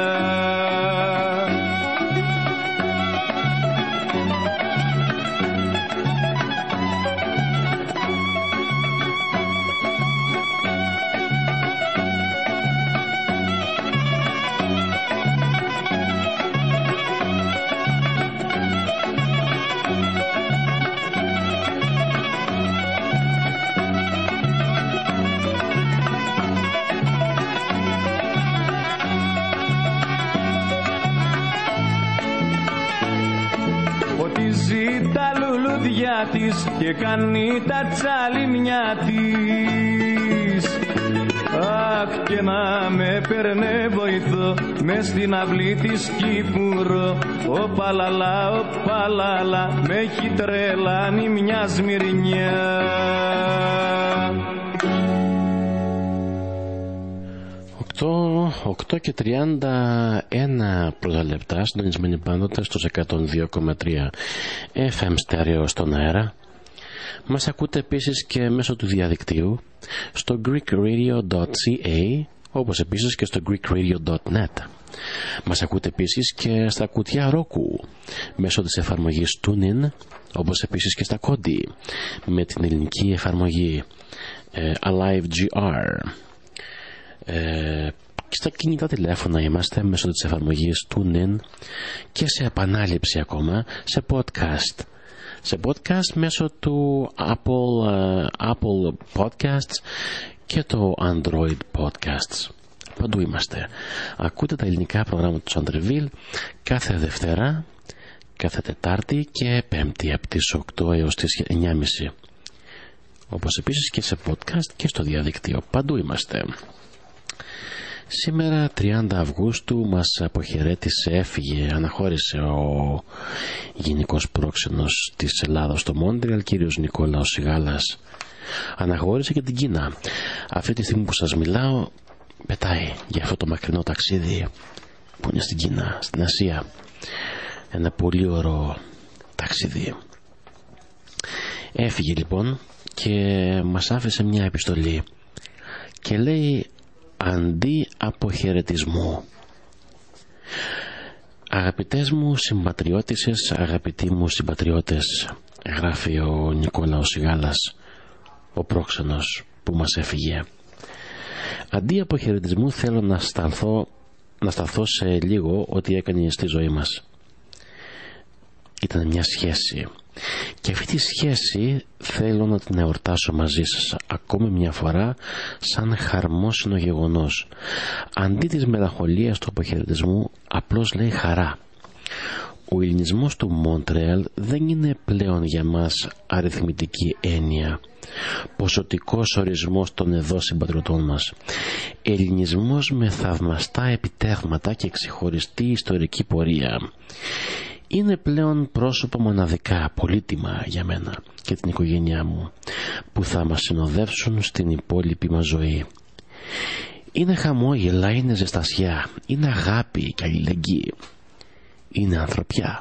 ποτίζει τα λουλουδιά της και κάνει τα τσαλιμιά της. Αχ, και να με παίρνε βοηθό μες στην αυλή της Κύπουρο. Ο παλαλά, ο παλαλά, με έχει τρελάνει μια σμυρνιά. οκτώ και τριάντα ένα πρώτα λεπτά, συντονισμένοι πάντοτε στους εκατόν δύο κόμμα τρία εφ εμ στέρεο στον αέρα. Μας ακούτε επίσης και μέσω του διαδικτύου στο greekradio.ca, όπως επίσης και στο greekradio.net. Μας ακούτε επίσης και στα κουτιά Roku μέσω της εφαρμογής TuneIn, όπως επίσης και στα Kodi με την ελληνική εφαρμογή ε, AliveGR. Ε, και στα κινητά τηλέφωνα είμαστε μέσω της εφαρμογής TuneIn και σε επανάληψη ακόμα σε podcast. Σε podcast μέσω του Apple, uh, Apple Podcasts και το Android Podcasts. Παντού είμαστε. Ακούτε τα ελληνικά προγράμματα του Σαντρεβίλ κάθε Δευτέρα, κάθε Τετάρτη και Πέμπτη από τις οκτώ έως τις εννιά και μισή. Όπως επίσης και σε podcast και στο διαδικτύο. Παντού είμαστε. Σήμερα τριάντα Αυγούστου μας αποχαιρέτησε, έφυγε, αναχώρησε ο γενικός πρόξενος της Ελλάδας στο Μόντρεαλ, κύριος Νικόλαος Σιγάλας. Αναχώρησε και την Κίνα. Αυτή τη στιγμή που σας μιλάω πετάει για αυτό το μακρινό ταξίδι που είναι στην Κίνα, στην Ασία. Ένα πολύ ωραίο ταξίδι. Έφυγε λοιπόν και μας άφησε μια επιστολή και λέει: αντί αποχαιρετισμού. Αγαπητές μου συμπατριώτισσες, αγαπητοί μου συμπατριώτες, γράφει ο Νικόλαος Σιγάλας, ο πρόξενος που μας έφυγε. Αντί αποχαιρετισμού θέλω να σταθώ, να σταθώ σε λίγο ότι έκανε στη ζωή μας. Ήταν μια σχέση. Και αυτή τη σχέση θέλω να την εορτάσω μαζί σας ακόμη μια φορά σαν χαρμόσυνο γεγονός. Αντί της μελαγχολίας του αποχαιρετισμού απλώς λέει χαρά. Ο ελληνισμός του Μόντρεαλ δεν είναι πλέον για μας αριθμητική έννοια, ποσοτικός ορισμός των εδώ συμπατριωτών μας. Ελληνισμός με θαυμαστά επιτεύγματα και ξεχωριστή ιστορική πορεία. Είναι πλέον πρόσωπο μοναδικά, πολύτιμα για μένα και την οικογένειά μου, που θα μας συνοδεύσουν στην υπόλοιπη μας ζωή. Είναι χαμόγελα, είναι ζεστασιά, είναι αγάπη και αλληλεγγύη, είναι ανθρωπιά.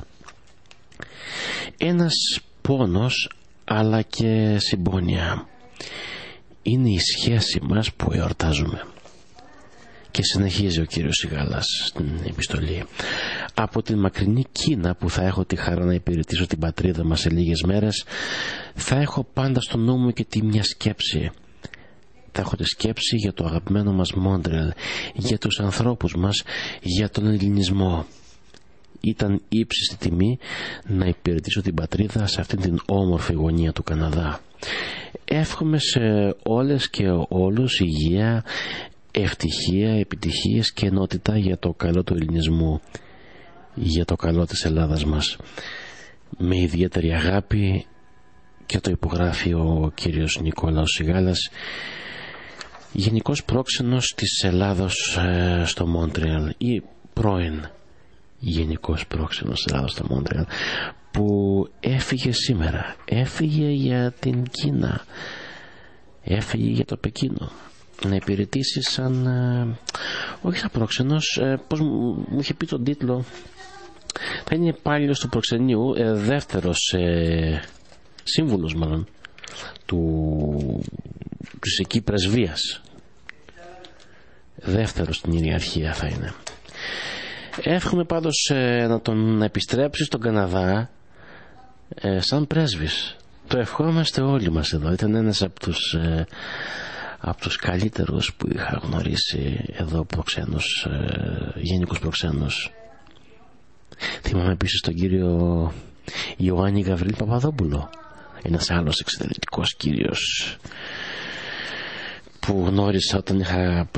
Ένας πόνος αλλά και συμπόνια. Είναι η σχέση μας που εορτάζουμε. Και συνεχίζει ο κύριος Σιγάλας στην επιστολή. Από την μακρινή Κίνα που θα έχω τη χαρά να υπηρετήσω την πατρίδα μας σε λίγες μέρες, θα έχω πάντα στο νου μου και τη μια σκέψη. Θα έχω τη σκέψη για το αγαπημένο μας Μόντρεαλ, για τους ανθρώπους μας, για τον ελληνισμό. Ήταν ύψιστη τιμή να υπηρετήσω την πατρίδα σε αυτήν την όμορφη γωνία του Καναδά. Εύχομαι σε όλες και όλους υγεία, ευτυχία, επιτυχίες και ενότητα για το καλό του ελληνισμού, για το καλό της Ελλάδας μας. Με ιδιαίτερη αγάπη, και το υπογράφει ο κύριος Νικόλαος Σιγάλας, γενικός πρόξενος της Ελλάδος ε, στο Μόντρεαλ, ή πρώην γενικός πρόξενος της Ελλάδος στο Μόντρεαλ, που έφυγε σήμερα. Έφυγε για την Κίνα, έφυγε για το Πεκίνο να υπηρετήσει σαν ε, όχι σαν πρόξενος, ε, πως μου, μου είχε πει τον τίτλο, θα είναι υπάλληλος του προξενείου, ε, δεύτερος ε, σύμβουλος μάλλον του, της εκεί πρεσβείας, δεύτερος στην ιεραρχία θα είναι. Εύχομαι πάντως ε, να τον επιστρέψει στον Καναδά ε, σαν πρέσβης. Το ευχόμαστε όλοι μας εδώ. Ήταν ένας από τους ε, από τους καλύτερους που είχα γνωρίσει εδώ προξένους, ε, γενικούς προξένους. Θυμάμαι επίσης τον κύριο Ιωάννη Γαβρίλ Παπαδόπουλο, ένας άλλος εξαιρετικός κύριος που γνώρισα όταν είχα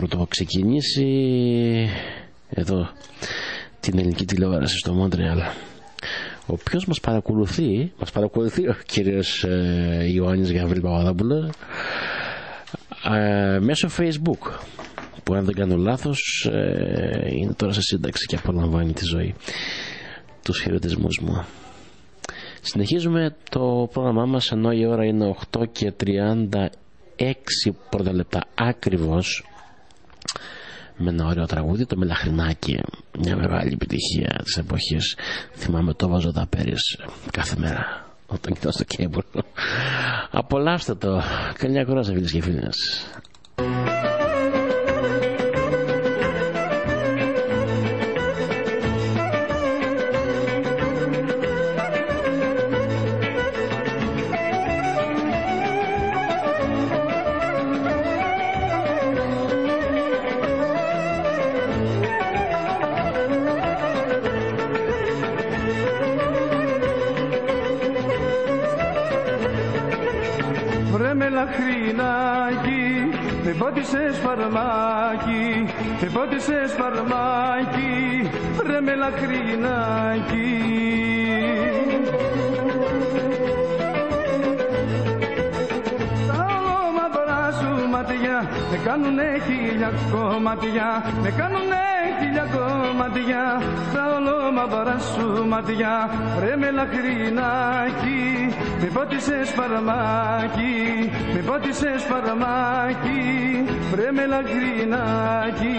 πρωτοξεκινήσει εδώ την ελληνική τηλεόραση στο Μόντρεαλ. ο οποίος μας παρακολουθεί, μας παρακολουθεί ο κύριος ε, Ιωάννης Γαβρίλ Παπαδόπουλος ε, μέσω Facebook, που αν δεν κάνω λάθος ε, είναι τώρα σε σύνταξη και απολαμβάνει τη ζωή. Τους χαιρετισμούς μου. Συνεχίζουμε το πρόγραμμά μας, ενώ η ώρα είναι οκτώ και τριάντα έξι πρώτα λεπτά ακριβώς, με ένα ωραίο τραγούδι, το Μελαχρινάκι, μια μεγάλη επιτυχία της εποχής. Θυμάμαι το βάζω τα πέρις κάθε μέρα όταν κοιτάω στο κέμπουρ. Απολαύστε το. Καλή ακρόαση, φίλες και φίλες. Με πότισες φαρμάκι, με πότισες φαρμάκι, ρε μελαχρινάκι. Τα όμαδρα σου ματιά με κάνουνε χίλια κομμάτια, με κάνουνε χίλια κομμάτια. Τα όμαδρα σου ματιά, ρε μελαχρινάκι. Με πότισες φαρμάκι, με πότισες φαρμάκι, βρε μελαχρινάκι.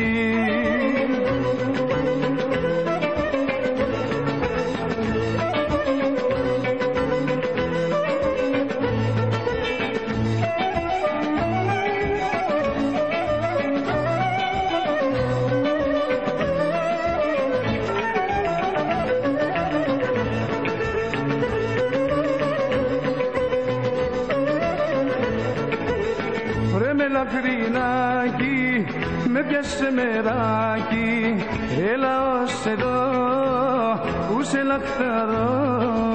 Μελαχρινάκι, με πιάσε μεράκι, έλα ως εδώ που σε λαχταρώ.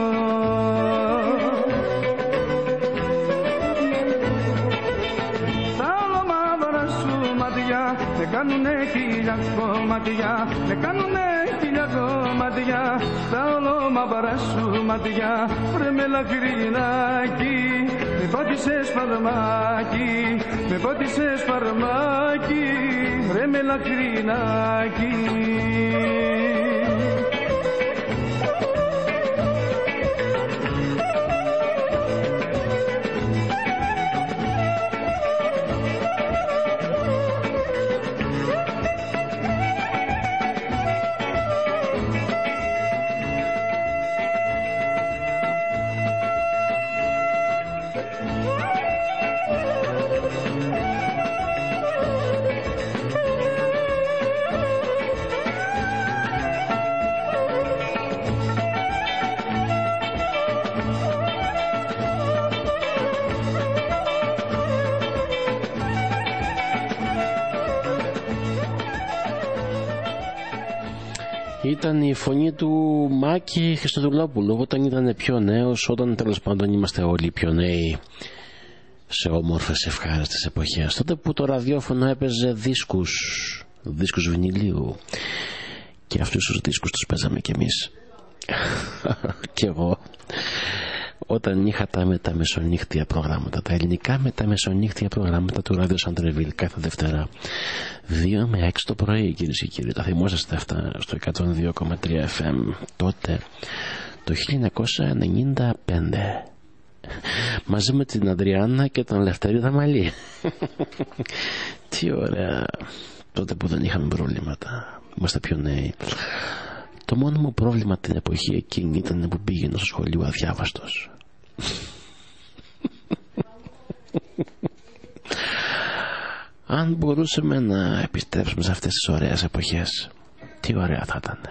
Τα ολομάδωρα σου ματιά με κάνουνε χίλια κομμάτια, με κάνουνε χίλια κομμάτια. Τα ολομάδωρα σου ματιά, βρε μελαχρινάκι. Με πότισες φαρμάκι, με πότισες φαρμάκι, ρε μελαχρινάκι. Ήταν η φωνή του Μάκη Χριστοδουλόπουλου όταν ήταν πιο νέος, όταν τέλος πάντων είμαστε όλοι πιο νέοι σε όμορφες ευχάριστες εποχές, τότε που το ραδιόφωνο έπαιζε δίσκους, δίσκους βινιλίου, και αυτούς τους δίσκους τους παίζαμε κι εμείς. Κι εγώ, όταν είχα τα μεταμεσονύχτια προγράμματα, τα ελληνικά μεταμεσονύχτια προγράμματα του Ράδιο Σαντρεβίλ κάθε Δευτέρα δύο με έξι το πρωί, κυρίες και κύριοι, τα θυμόσαστε αυτά στο εκατόν δύο κόμμα τρία εφ εμ τότε το χίλια εννιακόσια ενενήντα πέντε, μαζί με την Αντριάννα και τον Λευτέρη Δαμαλή. Τι ωραία, τότε που δεν είχαμε προβλήματα, είμαστε πιο νέοι. Το μόνο μου πρόβλημα την εποχή εκείνη ήταν που πήγαινα στο σχολείο αδιάβαστος. Αν μπορούσαμε να επιστρέψουμε σε αυτές τις ωραίες εποχές, τι ωραία θα ήταν.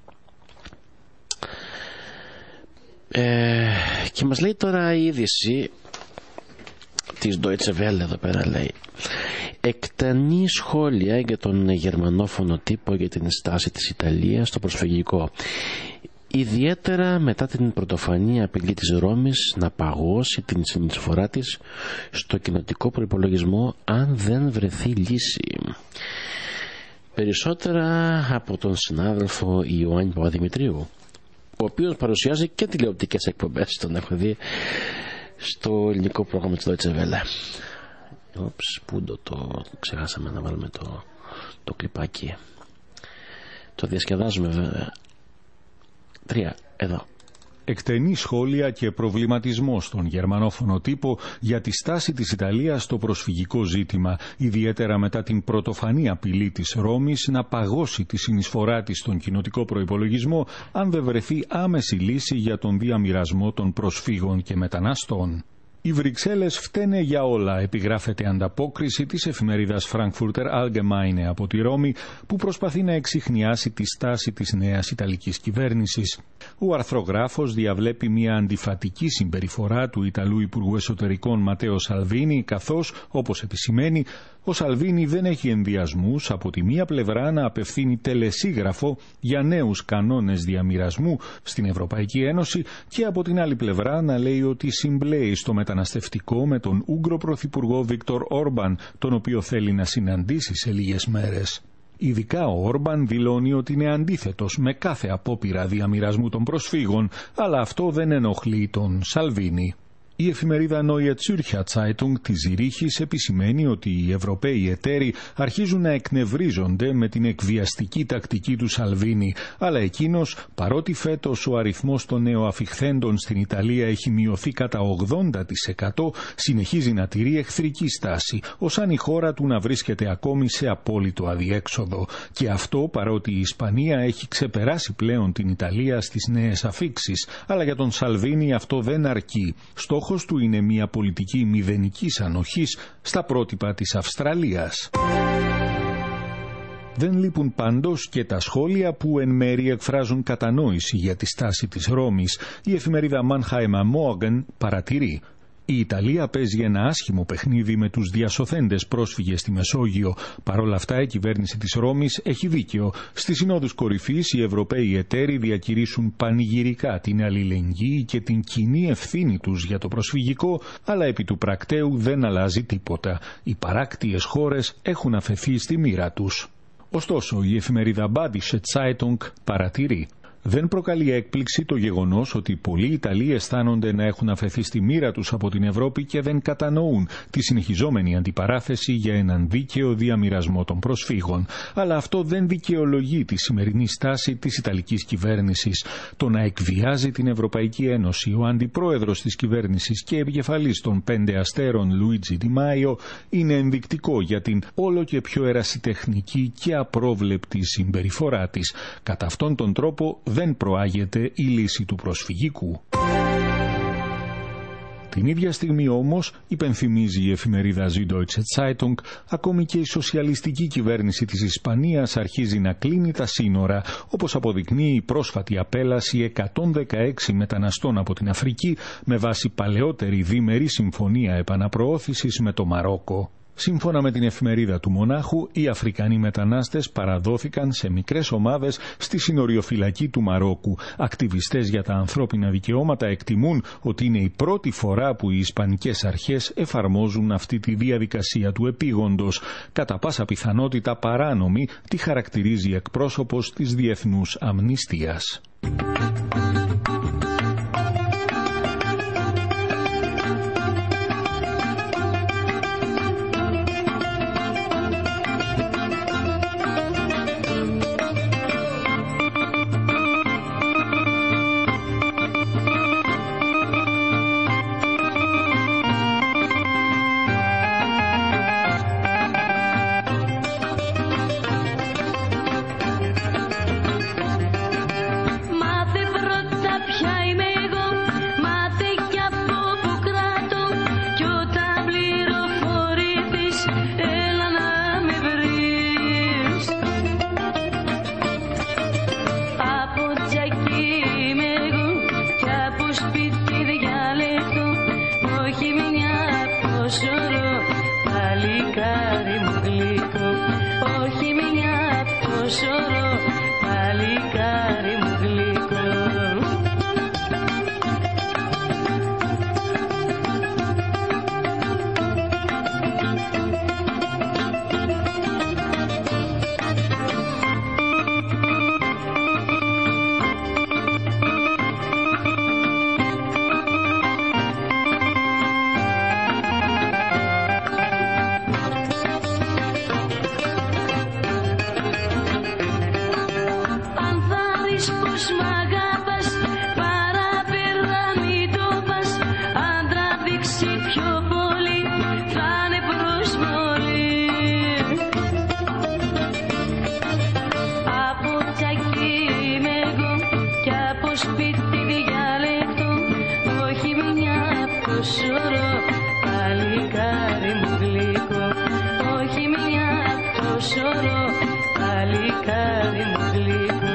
Ε, και μας λέει τώρα η είδηση της Deutsche Welle εδώ πέρα, λέει: εκτενή σχόλια για τον γερμανόφωνο τύπο για την στάση της Ιταλίας στο προσφυγικό, ιδιαίτερα μετά την πρωτοφανή απειλή της Ρώμης να παγώσει την συνεισφορά της στο κοινοτικό προϋπολογισμό αν δεν βρεθεί λύση. Περισσότερα από τον συνάδελφο Ιωάννη Παπαδημητρίου, ο οποίος παρουσιάζει και τηλεοπτικές εκπομπές. Τον έχω δει στο ελληνικό πρόγραμμα της Deutsche Welle. Οψ, πού το, το ξεχάσαμε να βάλουμε το, το κλιπάκι. Το διασκεδάζουμε βέβαια. Τρία, εδώ. Εκτενή σχόλια και προβληματισμό στον γερμανόφωνο τύπο για τη στάση της Ιταλίας στο προσφυγικό ζήτημα, ιδιαίτερα μετά την πρωτοφανή απειλή της Ρώμης να παγώσει τη συνεισφορά της στον κοινοτικό προϋπολογισμό αν δεν βρεθεί άμεση λύση για τον διαμοιρασμό των προσφύγων και μεταναστών. Οι Βρυξέλλες φταίνε για όλα, επιγράφεται ανταπόκριση της εφημερίδας Frankfurter Allgemeine από τη Ρώμη, που προσπαθεί να εξιχνιάσει τη στάση της νέας Ιταλικής κυβέρνησης. Ο αρθρογράφος διαβλέπει μια αντιφατική συμπεριφορά του Ιταλού Υπουργού Εσωτερικών Ματέο Σαλβίνι, καθώς, όπως επισημαίνει, ο Σαλβίνι δεν έχει ενδιασμούς από τη μία πλευρά να απευθύνει τελεσίγραφο για νέους κανόνες διαμοιρασμού στην Ευρωπαϊκή Ένωση και από την άλλη πλευρά να λέει ότι συμπλέει στο μεταναστευτικό με τον Ούγγρο Πρωθυπουργό Βίκτορ Όρμπαν, τον οποίο θέλει να συναντήσει σε λίγες μέρες. Ειδικά ο Όρμπαν δηλώνει ότι είναι αντίθετος με κάθε απόπειρα διαμοιρασμού των προσφύγων, αλλά αυτό δεν ενοχλεί τον Σαλβίνι. Η εφημερίδα Neue Zürcher Zeitung της Ζηρίχης επισημαίνει ότι οι Ευρωπαίοι εταίροι αρχίζουν να εκνευρίζονται με την εκβιαστική τακτική του Σαλβίνι, αλλά εκείνος, παρότι φέτος ο αριθμός των νεοαφιχθέντων στην Ιταλία έχει μειωθεί κατά ογδόντα τοις εκατό, συνεχίζει να τηρεί εχθρική στάση, ως αν η χώρα του να βρίσκεται ακόμη σε απόλυτο αδιέξοδο. Και αυτό παρότι η Ισπανία έχει ξεπεράσει πλέον την Ιταλία στις νέες αφίξεις, αλλά για τον Σαλβίνι αυτό δεν αρκεί. Στόχος του είναι μια πολιτική μηδενικής ανοχής στα πρότυπα της Αυστραλίας. Δεν λείπουν πάντως και τα σχόλια που εν μέρει εκφράζουν κατανόηση για τη στάση της Ρώμης. Η εφημερίδα Mannheimer Morgen παρατηρεί: η Ιταλία παίζει ένα άσχημο παιχνίδι με τους διασωθέντες πρόσφυγες στη Μεσόγειο. Παρ' όλα αυτά η κυβέρνηση της Ρώμης έχει δίκαιο. Στις συνόδους κορυφής οι Ευρωπαίοι εταίροι διακηρύσουν πανηγυρικά την αλληλεγγύη και την κοινή ευθύνη τους για το προσφυγικό, αλλά επί του πρακτέου δεν αλλάζει τίποτα. Οι παράκτιες χώρες έχουν αφαιθεί στη μοίρα τους. Ωστόσο η εφημερίδα Badische Zeitung παρατηρεί: δεν προκαλεί έκπληξη το γεγονός ότι πολλοί Ιταλοί αισθάνονται να έχουν αφαιθεί στη μοίρα τους από την Ευρώπη και δεν κατανοούν τη συνεχιζόμενη αντιπαράθεση για έναν δίκαιο διαμοιρασμό των προσφύγων. Αλλά αυτό δεν δικαιολογεί τη σημερινή στάση της Ιταλικής κυβέρνησης. Το να εκβιάζει την Ευρωπαϊκή Ένωση ο αντιπρόεδρος της κυβέρνησης και επικεφαλής των πέντε αστέρων Λουίτζι Ντι Μάιο είναι ενδεικτικό για την όλο και πιο ερασιτεχνική και απρόβλεπτη συμπεριφορά της. Κατά αυτόν τον τρόπο δεν προάγεται η λύση του προσφυγικού. Την ίδια στιγμή όμως, υπενθυμίζει η εφημερίδα Süddeutsche Zeitung, ακόμη και η σοσιαλιστική κυβέρνηση της Ισπανίας αρχίζει να κλείνει τα σύνορα, όπως αποδεικνύει η πρόσφατη απέλαση εκατόν δεκαέξι μεταναστών από την Αφρική με βάση παλαιότερη διμερή συμφωνία επαναπροώθησης με το Μαρόκο. Σύμφωνα με την εφημερίδα του Μονάχου, οι Αφρικανοί μετανάστες παραδόθηκαν σε μικρές ομάδες στη συνοριοφυλακή του Μαρόκου. Ακτιβιστές για τα ανθρώπινα δικαιώματα εκτιμούν ότι είναι η πρώτη φορά που οι Ισπανικές αρχές εφαρμόζουν αυτή τη διαδικασία του επίγοντος. Κατά πάσα πιθανότητα παράνομη, τη χαρακτηρίζει εκπρόσωπος της Διεθνούς Αμνηστίας. Μάθε πρώτα ποια είμαι πεις πως μ' αγάπας, παραπέρα μην το πας. Αν τραβήξει πιο πολύ θα είναι προσβολή. Από τσακί είμαι εγώ κι από σπίτι διάλεκτο, όχι μια από το σωρό, παλικάρι μου γλυκό. Όχι μια από το σωρό, παλικάρι μου γλυκό.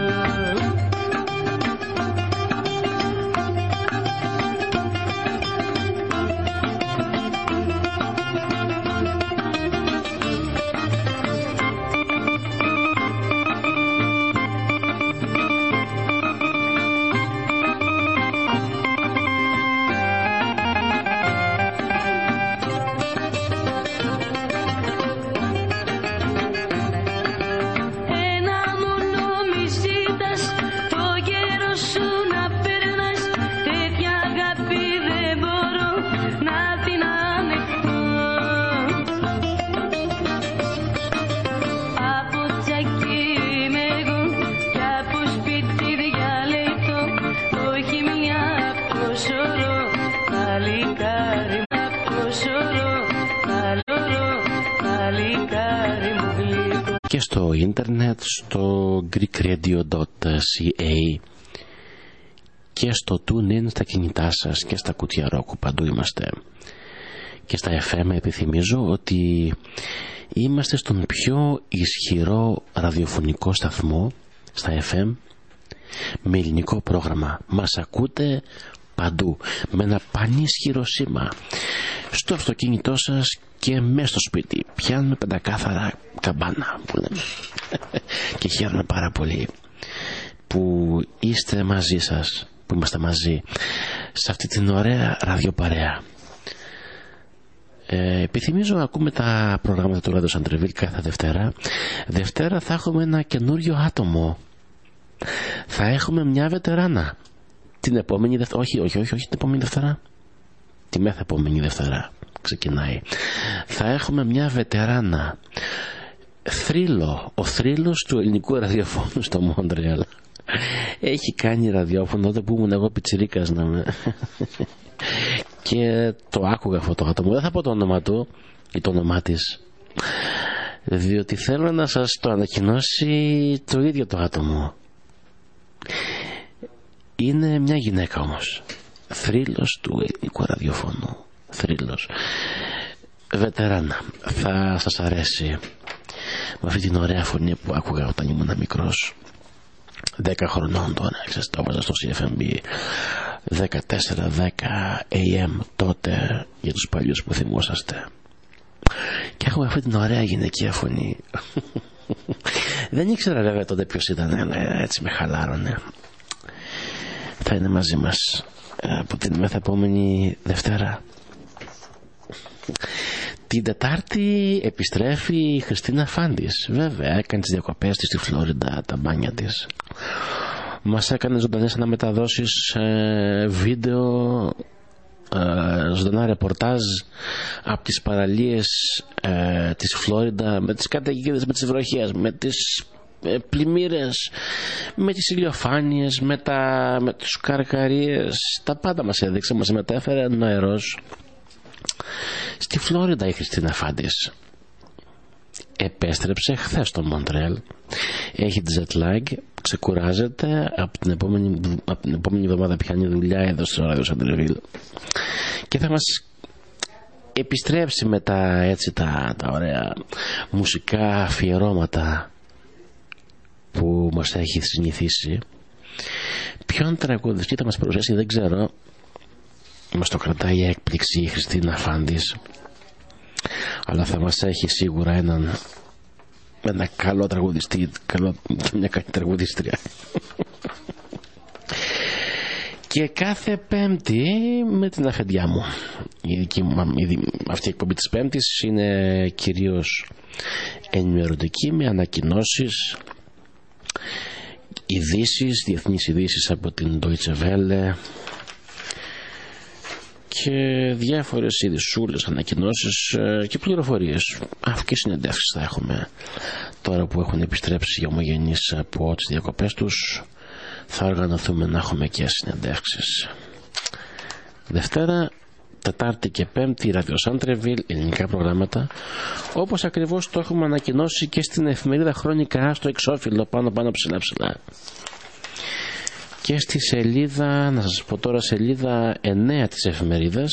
Και στο ίντερνετ, στο greek radio dot c a και στο TuneIn στα κινητά σας και στα κουτιά ρόκου, παντού είμαστε. Και στα εφ εμ επιθυμίζω ότι είμαστε στον πιο ισχυρό ραδιοφωνικό σταθμό στα εφ εμ με ελληνικό πρόγραμμα. Μας ακούτε παντού με ένα πανίσχυρο σήμα στο αυτοκίνητό σας και μέσα στο σπίτι. Πιάνουμε πεντακάθαρα καμπάνα που λέμε. Και χαίρομαι πάρα πολύ που είστε μαζί σας, που είμαστε μαζί σε αυτή την ωραία ραδιοπαρέα. Ε, επιθυμίζω να ακούμε τα προγράμματα του Radio Centre Ville κάθε Δευτέρα. Δευτέρα θα έχουμε ένα καινούριο άτομο. Θα έχουμε μια βετεράνα. Την επόμενη Δευτέρα, όχι, όχι, όχι, όχι την επόμενη Δευτέρα. Τη μέθα επόμενη Δευτέρα ξεκινάει. Θα έχουμε μια βετεράνα. Θρύλο, ο θρύλος του ελληνικού ραδιοφώνου στο Μόντρεαλ. Έχει κάνει ραδιόφωνο τότε που ήμουν εγώ πιτσιρίκας να με... Και το άκουγα αυτό το άτομο. Δεν θα πω το όνομα του ή το όνομά της, διότι θέλω να σας το ανακοινώσει το ίδιο το άτομο. Είναι μια γυναίκα όμως, θρύλος του ελληνικού ραδιοφώνου, θρύλος, βετεράνα. Θα σας αρέσει με αυτή την ωραία φωνή που άκουγα όταν ήμουν μικρός, δέκα χρονών τώρα, ξέρετε, το έβαζα στο σι εφ εμ μπι δεκατέσσερα δέκα έι εμ τότε, για τους παλιούς που θυμόσαστε. Και έχουμε αυτή την ωραία γυναικεία φωνή. Δεν ήξερα βέβαια τότε ποιος ήταν, αλλά έτσι με χαλάρωνε. Θα είναι μαζί μας από την μεθεπόμενη Δευτέρα. Την Τετάρτη επιστρέφει η Χριστίνα Φάντης. Βέβαια, έκανε τις διακοπές της στη Φλόριντα, τα μπάνια της. Μας έκανε ζωντανές αναμεταδόσεις, ε, βίντεο, ε, ζωντανά ρεπορτάζ από τις παραλίες ε, της Φλόριντα, με τις καταιγίδες, με τις βροχές, με τις ε, πλημμύρες, με τις ηλιοφάνειες, με, τα, με τους καρκαρίες, τα πάντα μας έδειξε, μας μετέφερε νοερός. Στη Φλόριντα η Χριστίνα Φάντης επέστρεψε χθες στο Μοντρέλ. Έχει jet lag, ξεκουράζεται. Από την επόμενη, από την επόμενη εβδομάδα πιάνει δουλειά εδώ στο Radio Centre Ville και θα μας επιστρέψει με τα, έτσι, τα, τα ωραία μουσικά αφιερώματα που μας έχει συνηθίσει. Ποιον τραγουδιστή θα μας παρουσιάσει δεν ξέρω. Μας το κρατάει έκπληξη η Χριστίνα Φάντης, αλλά θα μας έχει σίγουρα έναν ένα καλό τραγουδιστή, καλό, και μια καλή τραγουδίστρια. Και κάθε Πέμπτη με την αφεντιά μου. Η δική μου, η, αυτή η εκπομπή της Πέμπτης είναι κυρίως ενημερωτική, με ανακοινώσεις, ειδήσεις, διεθνείς ειδήσεις από την Deutsche Welle και διάφορες ειδησούλες, ανακοινώσεις και πληροφορίες. Αυτές οι συνεντεύξεις θα έχουμε τώρα που έχουν επιστρέψει οι ομογενείς από τις διακοπές τους. θα οργανωθούμε να έχουμε και συνεντεύξεις. Δευτέρα, Τετάρτη και Πέμπτη Ράδιο Σάντρεβιλ, ελληνικά προγράμματα, όπως ακριβώς το έχουμε ανακοινώσει και στην εφημερίδα Χρονικά στο εξώφυλλο πάνω πάνω ψηλά ψηλά. Και στη σελίδα, να σας πω τώρα, σελίδα εννέα της εφημερίδας,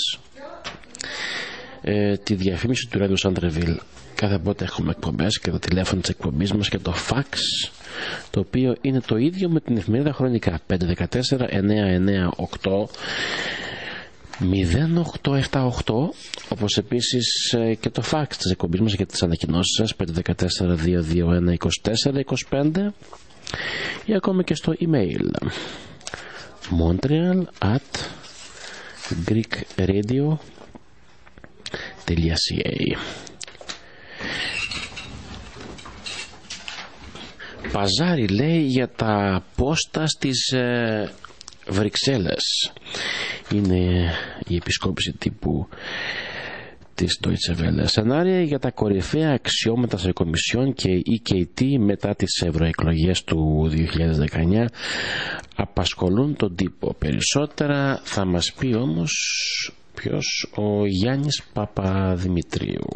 ε, τη διαφήμιση του Ράδιο Σάντρεβιλ. Κάθε πότε έχουμε εκπομπές και το τηλέφωνο της εκπομπής μας και το φαξ, το οποίο είναι το ίδιο με την εφημερίδα Χρονικά, πέντε ένα τέσσερα εννιά εννιά οκτώ μηδέν οκτώ επτά οκτώ, όπως επίσης και το φαξ της εκπομπής μας για τις ανακοινώσεις σας, πέντε ένα τέσσερα δύο δύο ένα είκοσι τέσσερα είκοσι πέντε, ή ακόμα και στο email montreal at greekradio τελεία ca. Παζάρι, λέει, για τα πόστα στις ε, Βρυξέλλες. Είναι η επισκόπηση τύπου της Deutsche Welle. Σενάρια για τα κορυφαία αξιώματα σε κομισιόν και ι κέι τι μετά τις ευρωεκλογές του δύο χιλιάδες δεκαεννιά απασχολούν τον τύπο. Περισσότερα θα μας πει όμως ποιος? Ο Γιάννης Παπαδημητρίου.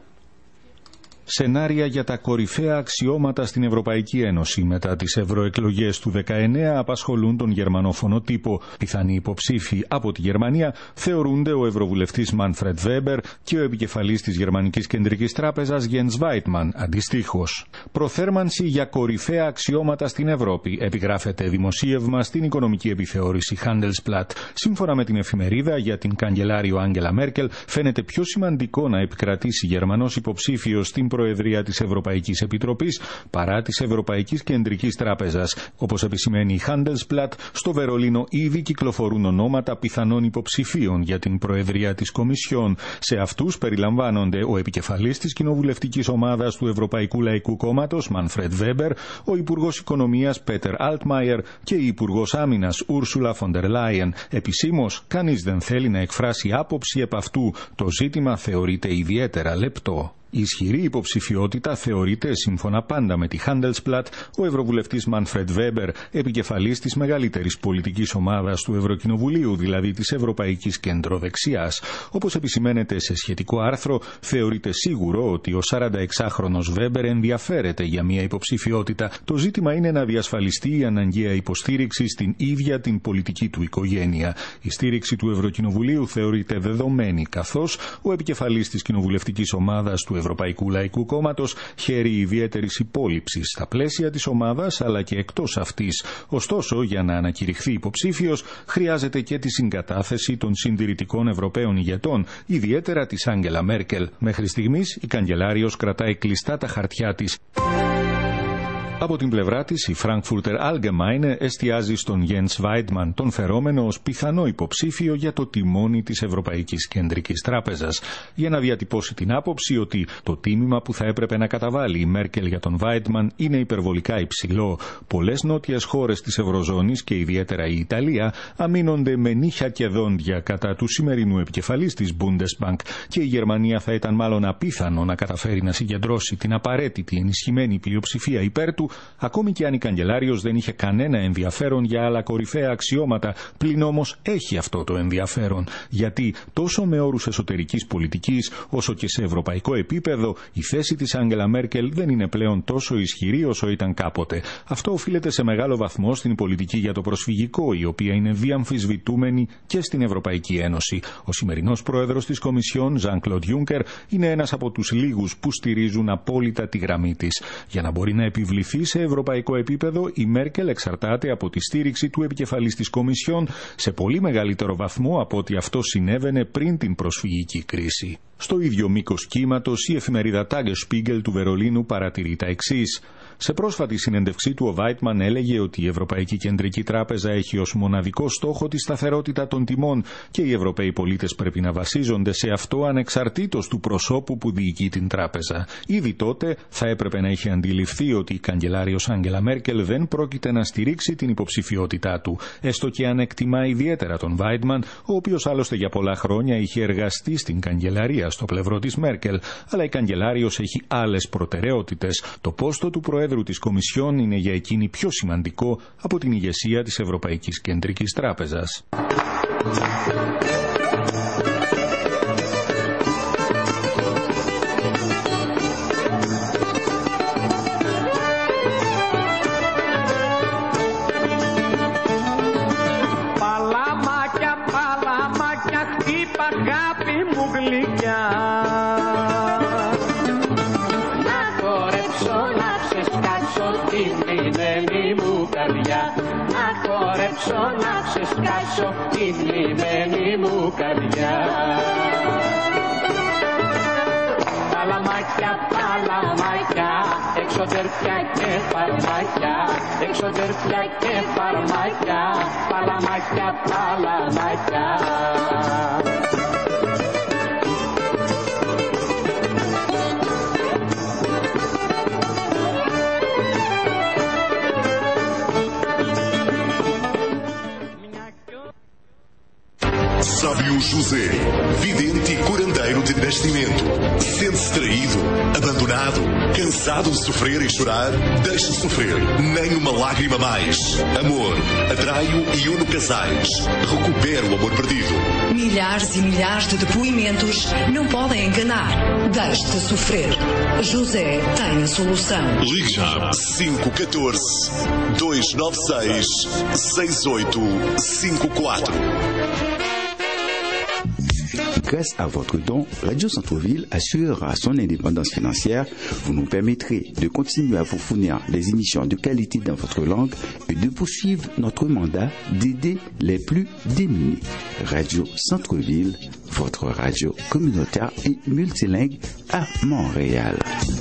Σενάρια για τα κορυφαία αξιώματα στην Ευρωπαϊκή Ένωση μετά τις ευρωεκλογές του δεκαεννιά απασχολούν τον γερμανόφωνο τύπο. Πιθανοί υποψήφοι από τη Γερμανία θεωρούνται ο ευρωβουλευτής Μάνφρετ Βέμπερ και ο επικεφαλής της Γερμανικής Κεντρικής Τράπεζας Γιένς Βάιτμαν, αντιστοίχως. Προθέρμανση για κορυφαία αξιώματα στην Ευρώπη, επιγράφεται δημοσίευμα στην οικονομική επιθεώρηση Handelsblatt. Σύμφωνα με την εφημερίδα, για την καγκελάριο Άγγελα Μέρκελ φαίνεται πιο σημαντικό να επικρατήσει Γερμανός υποψήφιος στην Προεδρία της Ευρωπαϊκής Επιτροπής παρά της Ευρωπαϊκής Κεντρικής Τράπεζας. Όπως επισημαίνει η Handelsblatt, στο Βερολίνο ήδη κυκλοφορούν ονόματα πιθανών υποψηφίων για την Προεδρία της Κομισιόν. Σε αυτούς περιλαμβάνονται ο επικεφαλής της κοινοβουλευτικής ομάδας του Ευρωπαϊκού Λαϊκού Κόμματος, Μάνφρετ Βέμπερ, ο Υπουργός Οικονομίας Πέτερ Αλτμάιερ και η Υπουργός Άμυνας Ούρσουλα φον ντερ Λάιεν. Επισήμως, κανείς δεν θέλει να εκφράσει άποψη επ' αυτού. Το ζήτημα θεωρείται ιδιαίτερα λεπτό. Η ισχυρή υποψηφιότητα θεωρείται, σύμφωνα πάντα με τη Handelsblatt, ο ευρωβουλευτής Μάνφρετ Βέμπερ, επικεφαλής της μεγαλύτερης πολιτικής ομάδας του Ευρωκοινοβουλίου, δηλαδή της Ευρωπαϊκής Κεντροδεξιάς. Όπως επισημαίνεται σε σχετικό άρθρο, θεωρείται σίγουρο ότι ο σαρανταεξάχρονος Βέμπερ ενδιαφέρεται για μια υποψηφιότητα. Το ζήτημα είναι να διασφαλιστεί η αναγκαία υποστήριξη στην ίδια την πολιτική του οικογένεια. Η στήριξη του Ευρωκοινοβουλίου θεωρείται δεδομένη, καθώς ο επικεφαλής της κοινοβουλευτικής ομάδας του Ευρωπαϊκού Λαϊκού Κόμματος χαίρει ιδιαίτερης υπόλοιψης στα πλαίσια της ομάδας αλλά και εκτός αυτής. Ωστόσο, για να ανακηρυχθεί υποψήφιος, χρειάζεται και τη συγκατάθεση των συντηρητικών Ευρωπαίων ηγετών, ιδιαίτερα της Άγγελα Μέρκελ. Μέχρι στιγμής, η καγκελάριος κρατάει κλειστά τα χαρτιά της. Από την πλευρά της, η Frankfurter Allgemeine εστιάζει στον Γιένς Βάιτμαν, τον φερόμενο ως πιθανό υποψήφιο για το τιμόνι της Ευρωπαϊκής Κεντρικής Τράπεζας, για να διατυπώσει την άποψη ότι το τίμημα που θα έπρεπε να καταβάλει η Μέρκελ για τον Βάιτμαν είναι υπερβολικά υψηλό. Πολλές νότιες χώρες της Ευρωζώνης και ιδιαίτερα η Ιταλία αμήνονται με νύχια και δόντια κατά του σημερινού επικεφαλής της Bundesbank και η Γερμανία θα ήταν μάλλον απίθανο να καταφέρει να συγκεντρώσει την απαραίτητη ενισχυμένη πλειοψηφία υπέρ του, ακόμη και αν η καγκελάριος δεν είχε κανένα ενδιαφέρον για άλλα κορυφαία αξιώματα, πλην όμως έχει αυτό το ενδιαφέρον, γιατί τόσο με όρους εσωτερικής πολιτικής όσο και σε ευρωπαϊκό επίπεδο η θέση της Άγγελα Μέρκελ δεν είναι πλέον τόσο ισχυρή όσο ήταν κάποτε. Αυτό οφείλεται σε μεγάλο βαθμό στην πολιτική για το προσφυγικό, η οποία είναι διαμφισβητούμενη και στην Ευρωπαϊκή Ένωση. Ο σημερινός πρόεδρος της Κομισιόν, Jean-Claude Juncker, είναι ένας από τους λίγους που στηρίζουν απόλυτα τη γραμμή της. Για να μπορεί να επιβληθεί σε ευρωπαϊκό επίπεδο, η Μέρκελ εξαρτάται από τη στήριξη του επικεφαλής της Κομισιόν σε πολύ μεγαλύτερο βαθμό από ότι αυτό συνέβαινε πριν την προσφυγική κρίση. Στο ίδιο μήκος κύματος, η εφημερίδα Tagesspiegel του Βερολίνου παρατηρεί τα εξής. Σε πρόσφατη συνέντευξή του, ο Βάιτμαν έλεγε ότι η Ευρωπαϊκή Κεντρική Τράπεζα έχει ως μοναδικό στόχο τη σταθερότητα των τιμών και οι Ευρωπαίοι πολίτες πρέπει να βασίζονται σε αυτό ανεξαρτήτως του προσώπου που διοικεί την τράπεζα. Ήδη τότε θα έπρεπε να είχε αντιληφθεί ότι η καγκελάριος Άγγελα Μέρκελ δεν πρόκειται να στηρίξει την υποψηφιότητά του, έστω και αν εκτιμά ιδιαίτερα τον Βάιτμαν, ο οποίος άλλωστε για πολλά χρόνια είχε εργαστεί στην καγκελαρία στο πλευρό της Μέρκελ, αλλά η καγκελάριος έχει άλλες προτεραιότητες. Το πόστο του Προέδρου Προέδρου της Κομισιόν είναι για εκείνη πιο σημαντικό από την ηγεσία της Ευρωπαϊκής Κεντρικής Τράπεζας. Να χορέψω, να ξεσκάσω την λιμένη μου καρδιά. Παλαμάκια, παλαμάκια, εξωτερπιά και φαρμάκια, εξωτερπιά και φαρμάκια, παλαμάκια, παλαμάκια. Sábio José, vidente e curandeiro de nascimento, sente-se traído, abandonado, cansado de sofrer e chorar? Deixe de sofrer, nem uma lágrima mais. Amor, atraio e une casais, recupera o amor perdido. Milhares e milhares de depoimentos não podem enganar. Deixe de sofrer. José tem a solução. Ligue já cinco um quatro, dois nove seis, seis oito cinco quatro. Grâce à votre don, Radio Centre-Ville assure son indépendance financière. Vous nous permettrez de continuer à vous fournir des émissions de qualité dans votre langue et de poursuivre notre mandat d'aider les plus démunis. Radio Centre-Ville, votre radio communautaire et multilingue à Montréal.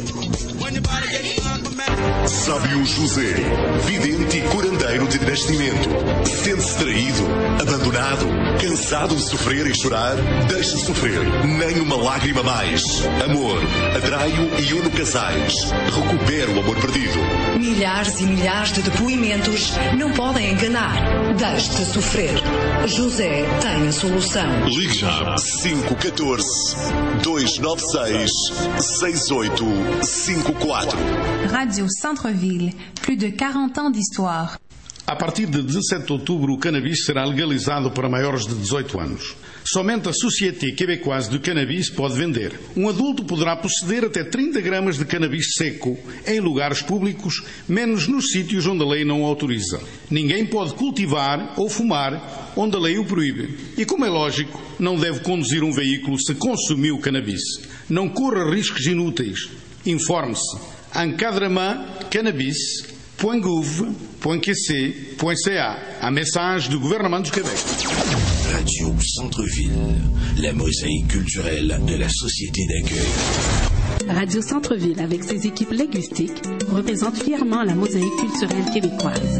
Sábio José, vidente e curandeiro de nascimento, sente-se traído, abandonado, cansado de sofrer e chorar? Deixe de sofrer, nem uma lágrima mais. Amor, atraio e une casais, recupera o amor perdido. Milhares e milhares de depoimentos não podem enganar. Deixe de sofrer. José tem a solução. Ligue já cinco um quatro, dois nove seis, seis oito cinco quatro. Radio Centre-Ville, plus de quarante ans d'histoire. A partir de dezassete de outubro, o cannabis será legalizado para maiores de dezoito anos. Somente a Société Québécoise de Cannabis pode vender. Um adulto poderá possuir até trinta gramas de cannabis seco em lugares públicos, menos nos sítios onde a lei não o autoriza. Ninguém pode cultivar ou fumar onde a lei o proíbe. E, como é lógico, não deve conduzir um veículo se consumiu cannabis. Não corra riscos inúteis. Informe-se. Encadrement cannabis point gouv point q c point c a. Un message du gouvernement du Québec. Radio Centre-Ville, la mosaïque culturelle de la société d'accueil. Radio Centre-Ville, avec ses équipes linguistiques, représente fièrement la mosaïque culturelle québécoise.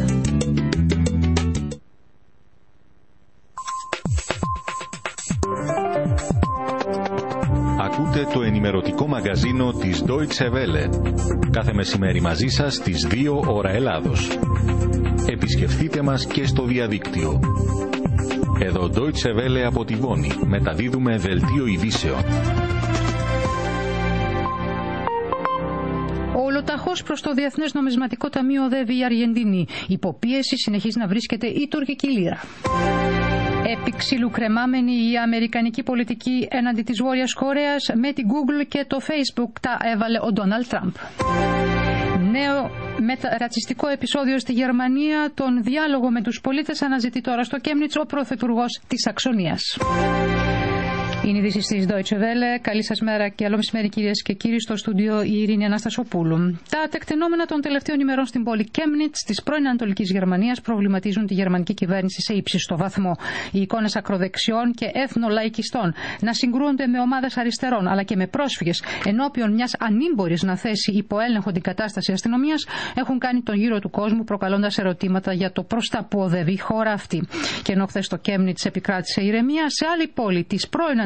Ακούτε το ενημερωτικό μαγαζίνο της Deutsche Welle. Κάθε μεσημέρι μαζί σας στις δύο ώρα Ελλάδος. Επισκεφτείτε μας και στο διαδίκτυο. Εδώ Deutsche Welle από τη Βόνη. Μεταδίδουμε δελτίο ειδήσεων. Ολοταχώς προς το Διεθνές Νομισματικό Ταμείο οδεύει η Αργεντινή. Υποπίεση συνεχίζει να βρίσκεται η τουρκική λίρα. Επιξυλουκρεμάμενη η αμερικανική πολιτική έναντι της Βόρειας Κορέας, με την Google και το Facebook τα έβαλε ο Ντόναλντ Τραμπ. Νέο μεταρατσιστικό επεισόδιο στη Γερμανία, τον διάλογο με τους πολίτες αναζητεί τώρα στο Κέμνιτς ο πρωθυπουργός της Σαξονίας. Είναι ειδήσεις της Deutsche Welle. Καλή σας μέρα και καλό μεσημέρι, κυρίες και κύριοι. Στο στούντιο η Ειρήνη Αναστασοπούλου. Τα τεκτενόμενα των τελευταίων ημερών στην πόλη Κέμνιτς της πρώην Ανατολικής Γερμανίας προβληματίζουν τη γερμανική κυβέρνηση σε ύψιστο βαθμό. Οι εικόνες ακροδεξιών και εθνολαϊκιστών να συγκρούονται με ομάδες αριστερών αλλά και με πρόσφυγες ενώπιον μιας ανήμπορης να θέσει υπό έλεγχο την κατάσταση αστυνομίας έχουν κάνει τον γύρο του κόσμου, προκαλώντας ερωτήματα για το προς τα που οδεύει η χώρα αυτή. Και ενώ χθες στο Κέμνιτς επικράτησε ηρεμία, σε άλλη πόλη της πρώην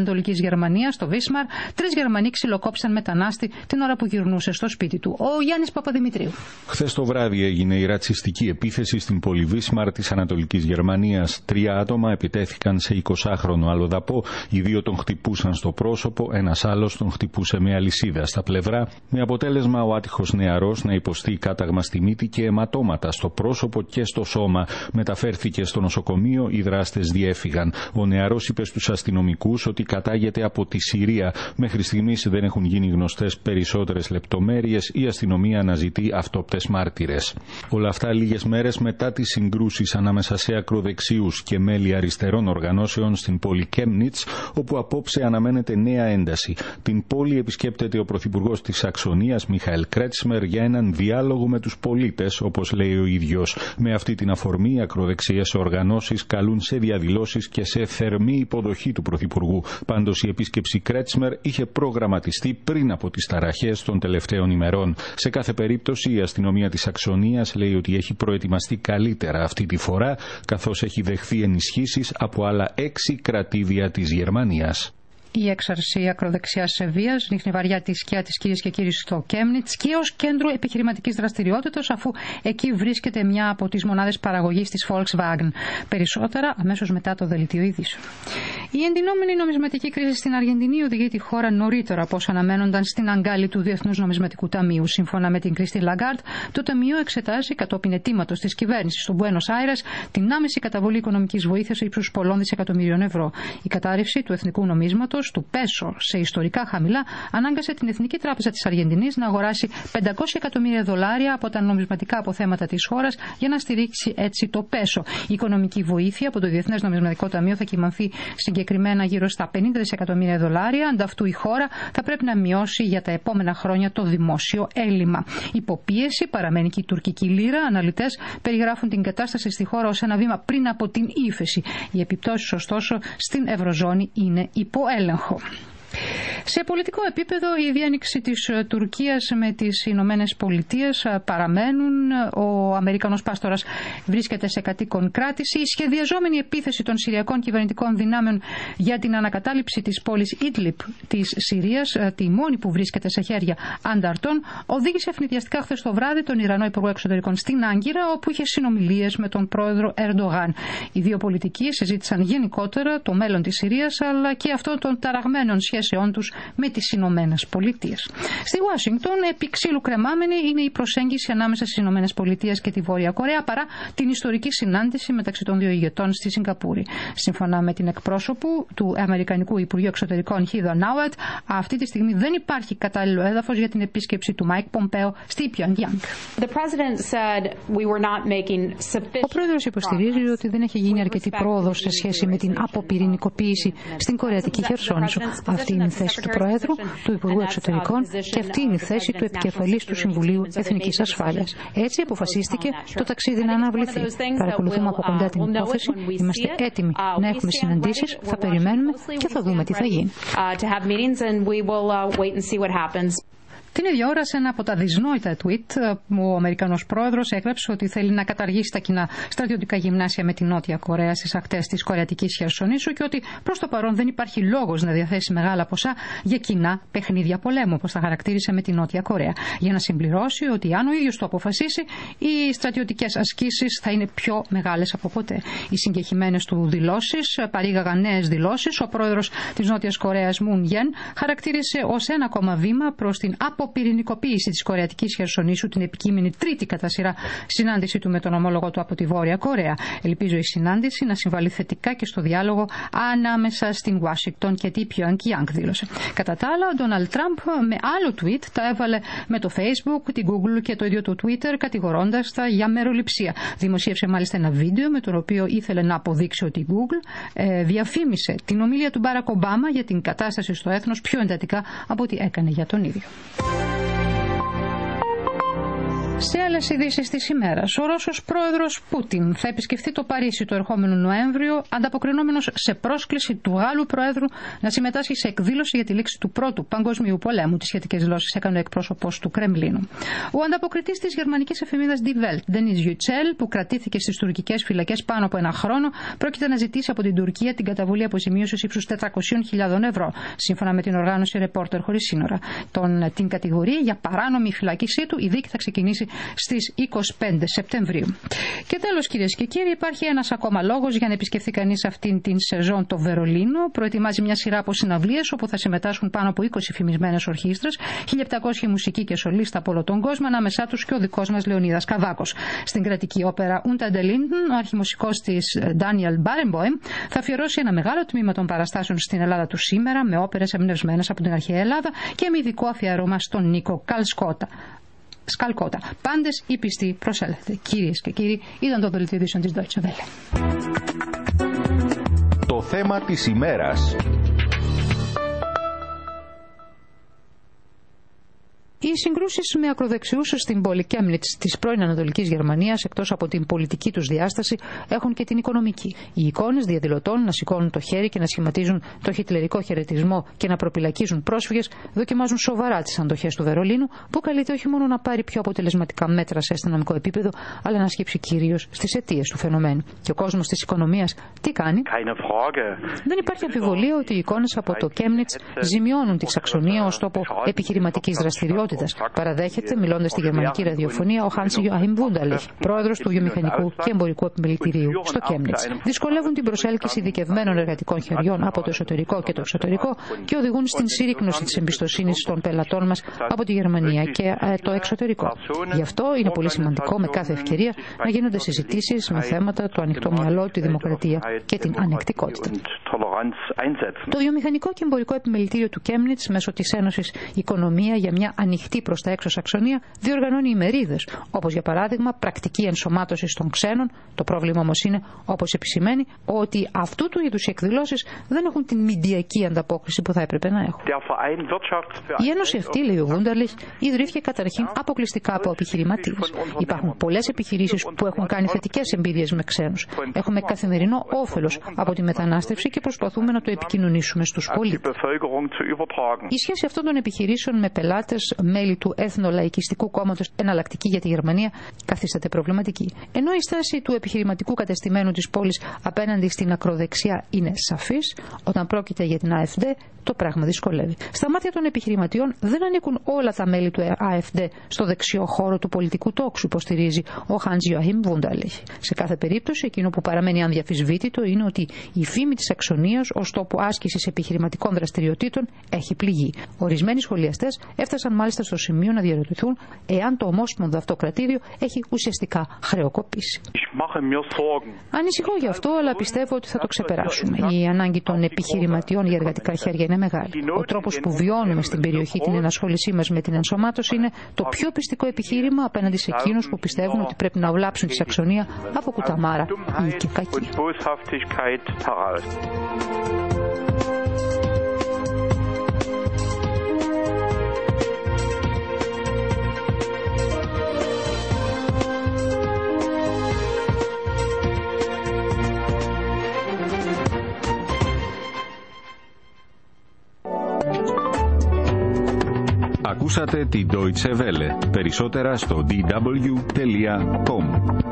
Ανατολικής Γερμανίας, στο Βίσμαρ, τρεις Γερμανοί ξυλοκόπησαν μετανάστη την ώρα που γυρνούσε στο σπίτι του. Ο Γιάννης Παπαδημητρίου. Χθες το βράδυ έγινε η ρατσιστική επίθεση στην πόλη Βίσμαρ της Ανατολικής Γερμανίας. Τρία άτομα επιτέθηκαν σε εικοσάχρονο αλλοδαπό. Οι δύο τον χτυπούσαν στο πρόσωπο, ένας άλλος τον χτυπούσε με αλυσίδα στα πλευρά, με αποτέλεσμα ο άτυχος νεαρός να υποστεί κάταγμα στη μύτη και αιματώματα στο πρόσωπο και στο σώμα. Μεταφέρθηκε στο νοσοκομείο, οι δράστες διέφυγαν. Ο νεαρός είπε στους αστυνομικούς ότι κατάγεται από τη Συρία. Μέχρι στιγμής δεν έχουν γίνει γνωστές περισσότερες λεπτομέρειες. Η αστυνομία αναζητεί αυτόπτες μάρτυρες. Όλα αυτά λίγες μέρες μετά τις συγκρούσεις ανάμεσα σε ακροδεξιούς και μέλη αριστερών οργανώσεων στην πόλη Κέμνιτς, όπου απόψε αναμένεται νέα ένταση. Την πόλη επισκέπτεται ο πρωθυπουργός της Σαξονίας, Μιχαήλ Κρέτσμερ, για έναν διάλογο με τους πολίτες, όπως λέει ο ίδιος. Με αυτή την αφορμή, οι ακροδεξιές οργανώσεις καλούν σε διαδηλώσεις και σε θερμή υποδοχή του πρωθυπουργού. Πάντως, η επίσκεψη Κρέτσμερ είχε προγραμματιστεί πριν από τις ταραχές των τελευταίων ημερών. Σε κάθε περίπτωση, η αστυνομία της Σαξονίας λέει ότι έχει προετοιμαστεί καλύτερα αυτή τη φορά, καθώς έχει δεχθεί ενισχύσεις από άλλα έξι κρατήδια της Γερμανίας. Η έξαρση ακροδεξιάς βίας ρίχνει βαριά τη σκιά της, κυρίες και κύριοι, στο Κέμνιτς και ως κέντρο επιχειρηματικής δραστηριότητας, αφού εκεί βρίσκεται μια από τις μονάδες παραγωγής της Volkswagen. Περισσότερα αμέσως μετά το δελτίο ειδήσεων. Η εντυνόμενη νομισματική κρίση στην Αργεντινή οδηγεί τη χώρα νωρίτερα από όσα αναμένονταν στην αγκάλη του Διεθνούς Νομισματικού Ταμείου. Σύμφωνα με την Κριστίν Λαγκάρντ, το Ταμείο εξετάζει κατόπιν αιτήματος της κυβέρνησης του Μπουένος Άιρες την άμεση καταβολή οικονομικής βοήθειας ύψους πολλών δισεκατομμυρίων ευρώ. Η κατάρρευση του εθνικού νομίσματος, του πέσο, σε ιστορικά χαμηλά, ανάγκασε την Εθνική Τράπεζα της Αργεντινής να αγοράσει πεντακόσια εκατομμύρια δολάρια από τα νομισματικά αποθέματα της χώρας για να στηρίξει έτσι το πέσο. Η οικονομική βοήθεια από το Διεθνές Νομισματικό Ταμείο θα κυμανθεί συγκεκριμένα γύρω στα πενήντα δισεκατομμύρια δολάρια. Ανταυτού η χώρα θα πρέπει να μειώσει για τα επόμενα χρόνια το δημόσιο έλλειμμα. Υποπίεση παραμένει και η τουρκική λίρα. Αναλυτές περιγράφουν την κατάσταση στη χώρα ως ένα βήμα πριν από την ύφεση. Οι επιπτώσεις, ωστόσο, στην Ευρωζώνη είναι υπό έλεγχο. Σε πολιτικό επίπεδο, η διάνοιξη της Τουρκίας με τις Ηνωμένες Πολιτείες παραμένουν. Ο Αμερικανός πάστορας βρίσκεται σε κατοίκον κράτηση. Η σχεδιαζόμενη επίθεση των Συριακών κυβερνητικών δυνάμεων για την ανακατάληψη της πόλης Ίτλιπ της Συρίας, τη μόνη που βρίσκεται σε χέρια ανταρτών, οδήγησε ευνηδιαστικά χθες το βράδυ τον Ιρανό Υπουργό Εξωτερικών στην Άγκυρα, όπου είχε συνομιλίες με τον πρόεδρο Ερντογάν. Οι δύο πολιτικοί συζήτησαν γενικότερα το μέλλον της Συρίας, αλλά και αυτό των ταραγμένων σχέσεών τους με τις Ηνωμένες Πολιτείες. Στη Ουάσιγκτον, επί ξύλου κρεμάμενη είναι η προσέγγιση ανάμεσα στις Ηνωμένες Πολιτείες και τη Βόρεια Κορέα, παρά την ιστορική συνάντηση μεταξύ των δύο ηγετών στη Σιγκαπούρη. Σύμφωνα με την εκπρόσωπο του Αμερικανικού Υπουργείου Εξωτερικών Χίδα Νάουετ, αυτή τη στιγμή δεν υπάρχει κατάλληλο έδαφος για την επίσκεψη του Μάικ Πομπέο στη Πιονγκιάνγκ. Ο πρόεδρος υποστηρίζει ότι δεν έχει γίνει αρκετή πρόοδος σε σχέση με την αποπυρηνικοποίηση στην Κορεατική Χερσόνησο. Αυτή είναι η θέση του Προέδρου, του Υπουργού Εξωτερικών και αυτή είναι η θέση του επικεφαλής του Συμβουλίου Εθνικής Ασφάλειας. Έτσι αποφασίστηκε το ταξίδι να αναβληθεί. Παρακολουθούμε από κοντά την υπόθεση, είμαστε έτοιμοι να έχουμε συναντήσεις, θα περιμένουμε και θα δούμε τι θα γίνει. Την ίδια ώρα, σε ένα από τα δυσνόητα tweet, ο Αμερικανός πρόεδρος έγραψε ότι θέλει να καταργήσει τα κοινά στρατιωτικά γυμνάσια με την Νότια Κορέα στις ακτές της Κορεατικής Χερσονήσου και ότι προς το παρόν δεν υπάρχει λόγος να διαθέσει μεγάλα ποσά για κοινά παιχνίδια πολέμου, όπως τα χαρακτήρισε με την Νότια Κορέα. Για να συμπληρώσει ότι αν ο ίδιος το αποφασίσει, οι στρατιωτικές ασκήσεις θα είναι πιο μεγάλες από ποτέ. Οι συγκεκριμένες του δηλώσεις παρήγαγαν νέες δηλώσεις. Ο πρόεδρος της Νότιας Κορέας, Μουν Γεν, χαρακτήρισε ως ένα ακόμα βήμα προς την αποπυρηνικοποίηση της Κορεατικής Χερσονήσου, την επικείμενη τρίτη κατά σειρά συνάντησή του με τον ομόλογο του από τη Βόρεια Κορέα. Ελπίζω η συνάντηση να συμβαλεί θετικά και στο διάλογο ανάμεσα στην Ουάσιγκτον και την Πιονγκιάνγκ, δήλωσε. Κατά τα άλλα, ο Ντόναλντ Τραμπ με άλλο tweet τα έβαλε με το Facebook, την Google και το ίδιο το Twitter, κατηγορώντας τα για μεροληψία. Δημοσίευσε μάλιστα ένα βίντεο με το οποίο ήθελε να αποδείξει ότι η Google ε, διαφήμισε την ομιλία του Μπάρακ Ομπάμα για την κατάσταση στο έθνος πιο εντατικά από ό,τι έκανε για τον ίδιο. Σε άλλες ειδήσεις της ημέρας, ο Ρώσος πρόεδρος Πούτιν θα επισκεφθεί το Παρίσι το ερχόμενο Νοέμβριο, ανταποκρινόμενος σε πρόσκληση του Γάλλου Προέδρου να συμμετάσχει σε εκδήλωση για τη λήξη του Πρώτου Παγκοσμίου Πολέμου. Τις σχετικές δηλώσεις έκανε ο εκπρόσωπος του Κρεμλίνου. Ο ανταποκριτής της γερμανικής εφημερίδας Die Welt, Denis Yücel, που κρατήθηκε στις τουρκικές φυλακές πάνω από ένα χρόνο, πρόκειται να ζητήσει από την Τουρκία την καταβολή αποζημίωσης ύψους τετρακόσιες χιλιάδες ευρώ, σύμφωνα με την οργάνωση Reporter χωρίς σύνορα. Τον, την κατηγορία για παράνομη φυλάκισή του, η δίκη θα ξεκινήσει στις είκοσι πέντε Σεπτεμβρίου. Και τέλος, κυρίες και κύριοι, υπάρχει ένας ακόμα λόγος για να επισκεφθεί κανείς αυτήν την σεζόν το Βερολίνο. Προετοιμάζει μια σειρά από συναυλίες όπου θα συμμετάσχουν πάνω από είκοσι φημισμένες ορχήστρες, χίλια επτακόσιοι μουσικοί και σολίστα από όλο τον κόσμο, ανάμεσά τους και ο δικός μας Λεωνίδας Καβάκος. Στην κρατική όπερα Unter den Linden, ο αρχιμουσικός της Daniel Barenboim θα αφιερώσει ένα μεγάλο τμήμα των παραστάσεων στην Ελλάδα του σήμερα με όπερες εμπνευσμένες από την αρχαία Ελλάδα και με ειδικό αφιέρωμα στον Νίκο Καλσκότα. Σκαλκότα. Πάντες οι πιστοί προσέλθετε. Κυρίες και κύριοι, ήταν το δελτίο ειδήσεων της Deutsche Welle. Το θέμα της ημέρας. Οι συγκρούσεις με ακροδεξιούς στην πόλη Κέμνιτς της πρώην Ανατολικής Γερμανίας, εκτός από την πολιτική τους διάσταση, έχουν και την οικονομική. Οι εικόνες διαδηλωτών να σηκώνουν το χέρι και να σχηματίζουν το χιτλερικό χαιρετισμό και να προπυλακίζουν πρόσφυγες δοκιμάζουν σοβαρά τις αντοχές του Βερολίνου, που καλείται όχι μόνο να πάρει πιο αποτελεσματικά μέτρα σε αστυνομικό επίπεδο, αλλά να σκύψει κυρίως στις αιτίες του φαινομένου. Και ο κόσμος της οικονομίας τι κάνει? Δεν υπάρχει αμφιβολία ότι οι εικόνες από το Κέμνιτς ζημιώνουν τη Σαξονία ως τόπο επιχειρηματικής δραστηριότητας. Παραδέχεται, μιλώντας στη γερμανική ραδιοφωνία, ο Hans Joachim Wunderlich, πρόεδρος του βιομηχανικού και εμπορικού επιμελητηρίου στο Κέμνιτς. Δυσκολεύουν την προσέλκυση ειδικευμένων εργατικών χεριών από το εσωτερικό και το εξωτερικό και οδηγούν στην συρρίκνωση της εμπιστοσύνης των πελατών μας από τη Γερμανία και το εξωτερικό. Γι' αυτό είναι πολύ σημαντικό με κάθε ευκαιρία να γίνονται συζητήσεις με θέματα το ανοιχτό μυαλό, τη δημοκρατία και την ανεκτικότητα. Το βιομηχανικό και εμπορικό επιμελητήριο του Κέμνιτς, μέσω της Ένωσης Οικονομία για μια ανοιχτή προς τα έξω Σαξονία, διοργανώνει ημερίδες, όπως για παράδειγμα πρακτική ενσωμάτωση των ξένων. Το πρόβλημα όμως είναι, όπως επισημαίνει, ότι αυτού του είδους οι εκδηλώσεις δεν έχουν την μηντιακή ανταπόκριση που θα έπρεπε να έχουν. Η ένωση αυτή, λέει ο Wunderlich, ιδρύθηκε καταρχήν αποκλειστικά από επιχειρηματίες. Υπάρχουν πολλές επιχειρήσεις που έχουν κάνει θετικές εμπειρίες με ξένους. Έχουμε καθημερινό όφελος από τη μετανάστευση και προσπαθούμε να το επικοινωνήσουμε στους πολίτες. Η σχέση αυτών των επιχειρήσεων με πελάτες, μέλη του Έθνο-Λαϊκιστικού Κόμματος Εναλλακτική για τη Γερμανία, καθίσταται προβληματική. Ενώ η στάση του επιχειρηματικού κατεστημένου της πόλης απέναντι στην ακροδεξιά είναι σαφής, όταν πρόκειται για την AfD, το πράγμα δυσκολεύει. Στα μάτια των επιχειρηματιών δεν ανήκουν όλα τα μέλη του AfD στο δεξιό χώρο του πολιτικού τόξου, υποστηρίζει ο Hans Joachim Wunderlich. Σε κάθε περίπτωση, εκείνο που παραμένει ανδιαφυσβήτητο είναι ότι η φήμη της Σαξονίας ως τόπο άσκησης επιχειρηματικών δραστηριοτήτων έχει πληγεί. Ορισμένοι σχολιαστές έφτασαν μάλιστα στο σημείο να διαρωτηθούν εάν το ομόσπονδο αυτό κρατήδιο έχει ουσιαστικά χρεοκοπήσει. Ανησυχώ γι' αυτό, αλλά πιστεύω ότι θα το ξεπεράσουμε. Η ανάγκη των επιχειρηματιών για εργατικά χέρια είναι μεγάλη. Ο τρόπος που βιώνουμε στην περιοχή την ενασχόλησή μας με την ενσωμάτωση είναι το πιο πιστικό επιχείρημα απέναντι σε εκείνους που πιστεύουν ότι πρέπει να βλάψουν τη Σαξονία από κουταμάρα ή και κακή. Ακούσατε την Deutsche Welle. Περισσότερα στο ντι ντάμπλιου τελεία κομ.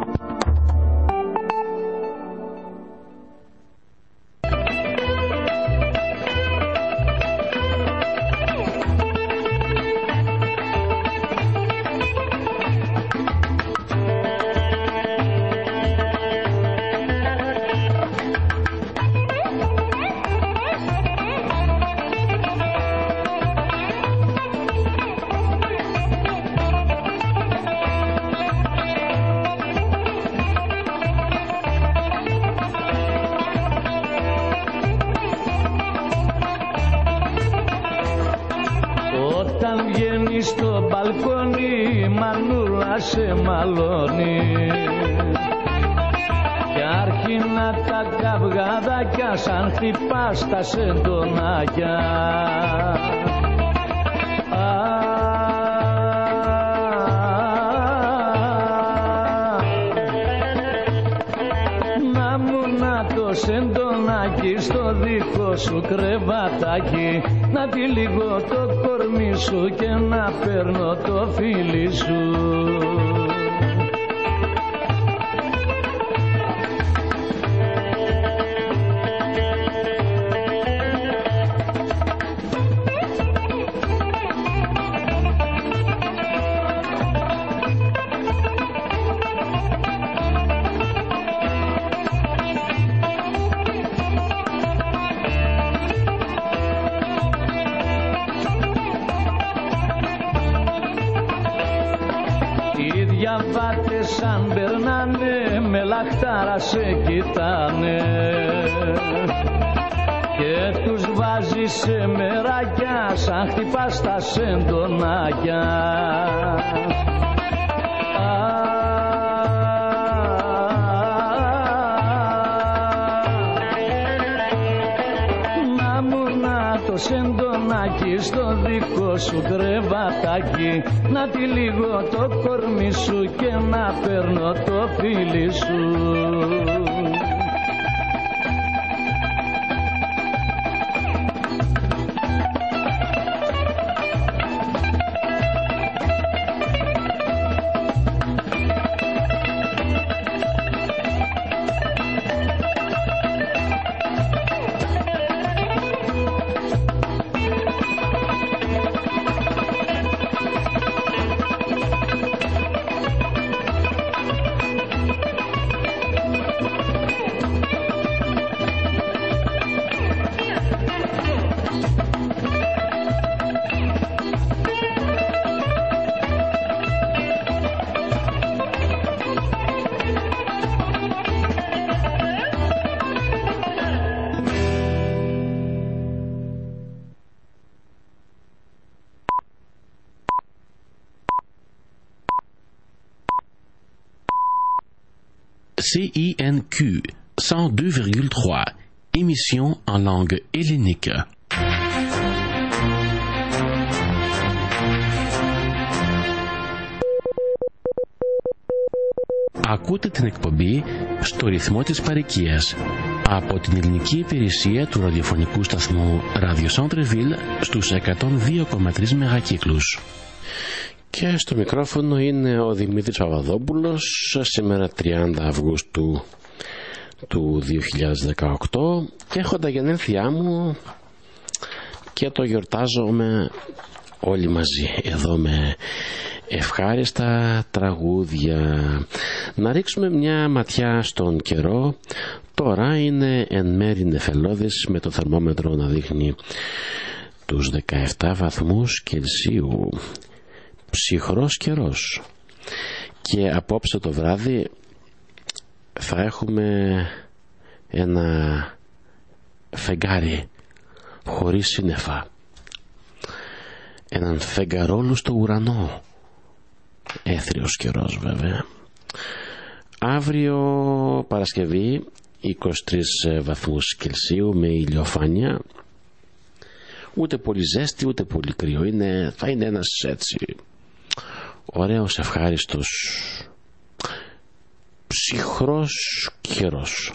σε μαλώνει κι άρχινα τα καυγαδάκια σαν χτυπάς τα σεντονάκια. να το σεντονάκι στο δικό σου κρεβατάκι, να τυλίγω το κορμί σου και να παίρνω το φίλι σου. Σαν περνάνε με λαχτάρα σε κοιτάνε και τους βάζεις σε μεράκια σαν χτυπάς τα σεντονάκια. Να μου να το σεντονάκι στο δικό σου κρεβατάκι, να τυλίγω το κορμί σου και να παίρνω το φίλι σου. C I N Q cent deux virgule trois, émission en langue hellénique. Ακούτε την εκπομπή στο ρυθμό της παροικίας από την ελληνική υπηρεσία του ραδιοφωνικού σταθμού Radio Centre Ville στους εκατόν δύο κόμμα τρία μεγακύκλους. Και στο μικρόφωνο είναι ο Δημήτρης Παπαδόπουλος, σήμερα τριάντα Αυγούστου του δύο χιλιάδες δεκαοκτώ, και έχω τα γενέθλιά μου και το γιορτάζομαι όλοι μαζί εδώ με ευχάριστα τραγούδια. Να ρίξουμε μια ματιά στον καιρό. Τώρα είναι εν μέρει νεφελώδης, με το θερμόμετρο να δείχνει τους δεκαεπτά βαθμούς Κελσίου. Ψυχρός καιρός, και απόψε το βράδυ θα έχουμε ένα φεγγάρι χωρίς σύννεφα, έναν φεγγαρόλου στο ουρανό. Έθριος καιρός βέβαια. Αύριο Παρασκευή είκοσι τρεις βαθμούς Κελσίου με ηλιοφάνεια, ούτε πολύ ζέστη ούτε πολύ κρύο. Είναι, θα είναι ένας έτσι ωραίος, ευχάριστος, ψυχρός καιρός.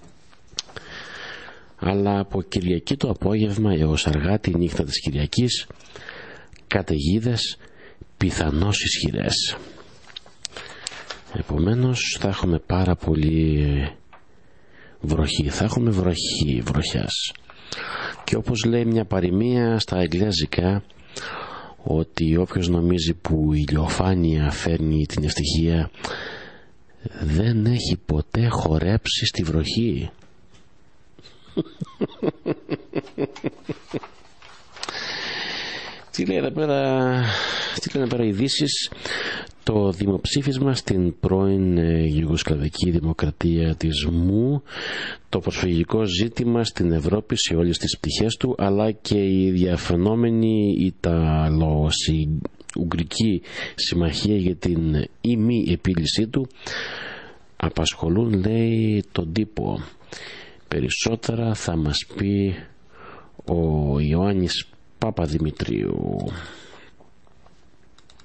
Αλλά από Κυριακή το απόγευμα έως αργά τη νύχτα της Κυριακής, καταιγίδες πιθανώς ισχυρές. Επομένως θα έχουμε πάρα πολύ βροχή, θα έχουμε βροχή, βροχιάς. Και όπως λέει μια παροιμία στα εγγλέζικα, ότι όποιος νομίζει που η ηλιοφάνεια φέρνει την ευτυχία, δεν έχει ποτέ χορέψει στη βροχή. Τι λέει εδώ πέρα, τι λένε πέρα ειδήσεις? Το δημοψήφισμα στην πρώην Ιουγκοσλαβική Δημοκρατία της ΜΟΥ, το προσφυγικό ζήτημα στην Ευρώπη σε όλες τις πτυχές του, αλλά και η διαφαινόμενη Ιταλο-Ουγγρική συμμαχία για την ή μη επίλυσή του απασχολούν, λέει, τον τύπο. Περισσότερα θα μας πει ο Ιωάννης Παπαδημητρίου.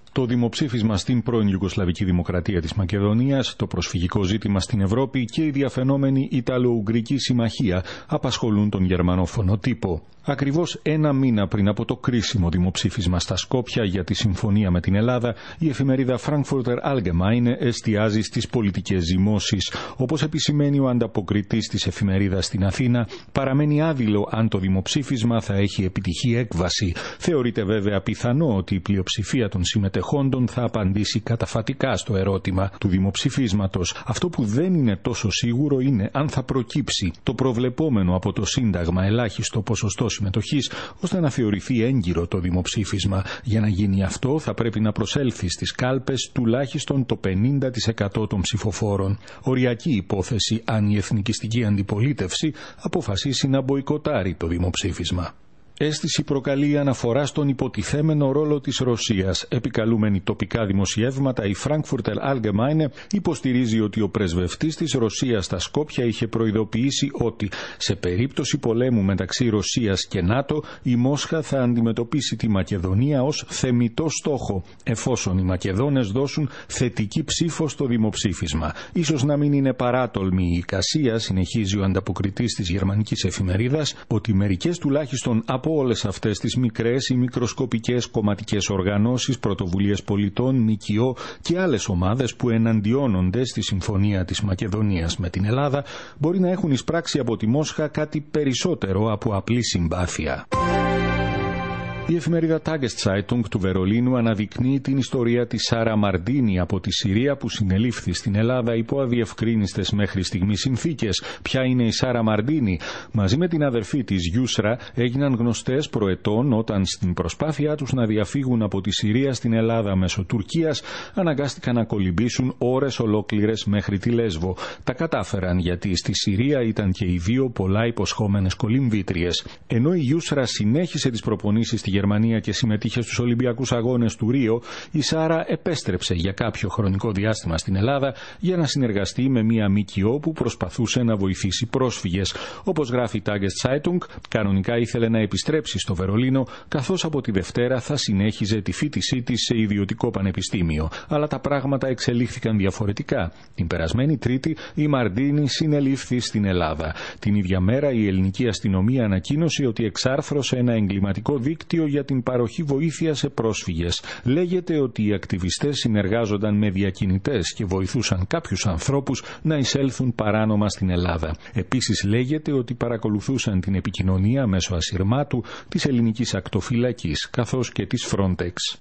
Το δημοψήφισμα στην πρώην Ιουγκοσλαβική Δημοκρατία της Μακεδονίας, το προσφυγικό ζήτημα στην Ευρώπη και η διαφαινόμενη Ιταλο-Ουγγρική Συμμαχία απασχολούν τον γερμανόφωνο τύπο. Ακριβώς ένα μήνα πριν από το κρίσιμο δημοψήφισμα στα Σκόπια για τη συμφωνία με την Ελλάδα, η εφημερίδα Frankfurter Allgemeine εστιάζει στις πολιτικές ζυμώσεις. Όπως επισημαίνει ο ανταποκριτής της εφημερίδας στην Αθήνα, παραμένει άδειλο αν το δημοψήφισμα θα έχει επιτυχή έκβαση. Θεωρείται βέβαια πιθανό ότι η πλειοψηφία των συμμετεχόντων θα απαντήσει καταφατικά στο ερώτημα του δημοψηφίσματος. Αυτό που δεν είναι τόσο σίγουρο είναι αν θα προκύψει το προβλεπόμενο από το Σύνταγμα ελάχιστο ποσοστό συμμετοχής, ώστε να θεωρηθεί έγκυρο το δημοψήφισμα. Για να γίνει αυτό θα πρέπει να προσέλθει στις κάλπες τουλάχιστον το πενήντα τοις εκατό των ψηφοφόρων. Οριακή υπόθεση αν η εθνικιστική αντιπολίτευση αποφασίσει να μποϊκοτάρει το δημοψήφισμα. Αίσθηση προκαλεί η αναφορά στον υποτιθέμενο ρόλο της Ρωσίας. Επικαλούμενη τοπικά δημοσιεύματα, η Frankfurter Allgemeine υποστηρίζει ότι ο πρεσβευτής της Ρωσίας στα Σκόπια είχε προειδοποιήσει ότι σε περίπτωση πολέμου μεταξύ Ρωσίας και ΝΑΤΟ, η Μόσχα θα αντιμετωπίσει τη Μακεδονία ως θεμιτό στόχο, εφόσον οι Μακεδόνες δώσουν θετική ψήφο στο δημοψήφισμα. Ίσως να μην είναι παράτολμη η εικασία, συνεχίζει ο ανταποκριτής της γερμανικής εφημερίδας, ότι μερικές τουλάχιστον από όλες αυτές τις μικρές ή μικροσκοπικές κομματικές οργανώσεις, πρωτοβουλίες πολιτών, ΜΚΟ και άλλες ομάδες που εναντιώνονται στη συμφωνία της Μακεδονίας με την Ελλάδα μπορεί να έχουν εισπράξει από τη Μόσχα κάτι περισσότερο από απλή συμπάθεια. Η εφημερίδα Tageszeitung του Βερολίνου αναδεικνύει την ιστορία της Σάρα Μαρντίνη από τη Συρία που συνελήφθη στην Ελλάδα υπό αδιευκρίνιστες μέχρι στιγμή συνθήκες. Ποια είναι η Σάρα Μαρντίνη? Μαζί με την αδερφή της Γιούσρα έγιναν γνωστές προετών όταν στην προσπάθειά τους να διαφύγουν από τη Συρία στην Ελλάδα μέσω Τουρκίας αναγκάστηκαν να κολυμπήσουν ώρες ολόκληρες μέχρι τη Λέσβο. Τα κατάφεραν γιατί στη Συρία ήταν και οι δύο πολλά υποσχόμενες κολυμβήτριες. Ενώ η Γιούσρα συνέχισε τις προπονήσεις στη Γερμανία και συμμετείχε στους Ολυμπιακούς Αγώνες του Ρίο, η Σάρα επέστρεψε για κάποιο χρονικό διάστημα στην Ελλάδα για να συνεργαστεί με μια ΜΚΟ που προσπαθούσε να βοηθήσει πρόσφυγες. Όπως γράφει η Tageszeitung, κανονικά ήθελε να επιστρέψει στο Βερολίνο, καθώς από τη Δευτέρα θα συνέχιζε τη φοιτησή της σε ιδιωτικό πανεπιστήμιο. Αλλά τα πράγματα εξελίχθηκαν διαφορετικά. Την περασμένη Τρίτη η Μαρντίνη συνελήφθη στην Ελλάδα. Την ίδια μέρα η ελληνική αστυνομία ανακοίνωσε ότι εξάρθρωσε ένα εγκληματικό δίκτυο για την παροχή βοήθεια σε πρόσφυγες. Λέγεται ότι οι ακτιβιστές συνεργάζονταν με διακινητές και βοηθούσαν κάποιους ανθρώπους να εισέλθουν παράνομα στην Ελλάδα. Επίσης λέγεται ότι παρακολουθούσαν την επικοινωνία μέσω ασυρμάτου της ελληνικής ακτοφυλακής καθώς και της Frontex.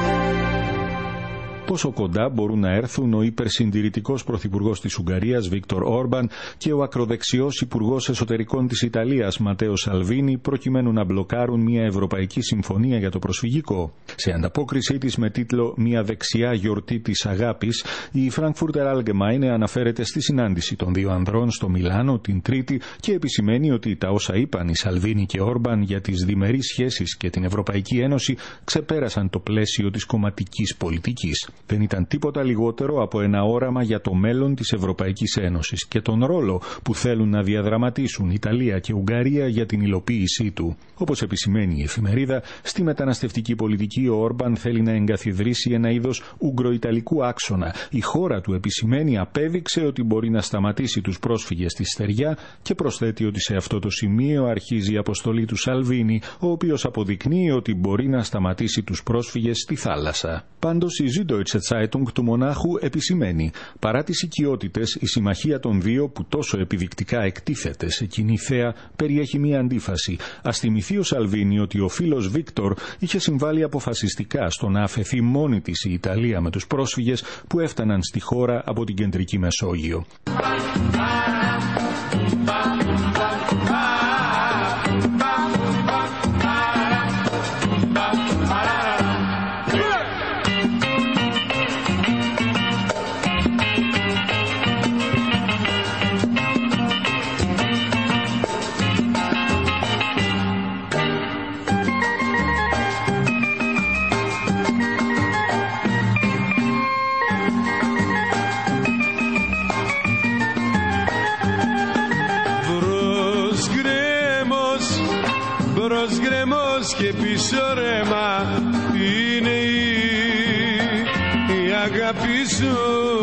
Πόσο κοντά μπορούν να έρθουν ο υπερσυντηρητικός πρωθυπουργός της Ουγγαρίας Βίκτορ Όρμπαν και ο ακροδεξιός υπουργός εσωτερικών της Ιταλίας Ματέο Σαλβίνι προκειμένου να μπλοκάρουν μια ευρωπαϊκή συμφωνία για το προσφυγικό? Σε ανταπόκρισή της με τίτλο «Μια δεξιά γιορτή της αγάπης», η Frankfurter Allgemeine αναφέρεται στη συνάντηση των δύο ανδρών στο Μιλάνο την Τρίτη και επισημαίνει ότι τα όσα είπαν οι Σαλβίνι και Όρμπαν για τις διμερείς σχέσεις και την Ευρωπαϊκή Ένωση ξεπέρασαν το πλαίσιο της κομματικής πολιτικής. Δεν ήταν τίποτα λιγότερο από ένα όραμα για το μέλλον της Ευρωπαϊκής Ένωσης και τον ρόλο που θέλουν να διαδραματίσουν Ιταλία και Ουγγαρία για την υλοποίησή του. Όπως επισημαίνει η εφημερίδα, στη μεταναστευτική πολιτική ο Όρμπαν θέλει να εγκαθιδρύσει ένα είδος ουγγρο-ιταλικού άξονα. Η χώρα του, επισημαίνει, απέδειξε ότι μπορεί να σταματήσει τους πρόσφυγες στη στεριά και προσθέτει ότι σε αυτό το σημείο αρχίζει η αποστολή του Σαλβίνι, ο οποίος αποδεικνύει ότι μπορεί να σταματήσει τους πρόσφυγες στη θάλασσα. Πάντως η Süddeutsche Zeitung του Μονάχου επισημαίνει, παρά τις οικειότητες, η συμμαχία των δύο που τόσο επιδεικτικά εκτίθεται σε κοινή θέα περιέχει μία αντίφαση. Ας θυμηθεί ο Σαλβίνι ότι ο φίλος Βίκτορ είχε συμβάλει αποφασιστικά στο να αφαιθεί μόνη της η Ιταλία με τους πρόσφυγες που έφταναν στη χώρα από την κεντρική Μεσόγειο. Και πίσω ρέμα είναι η αγαπήσω.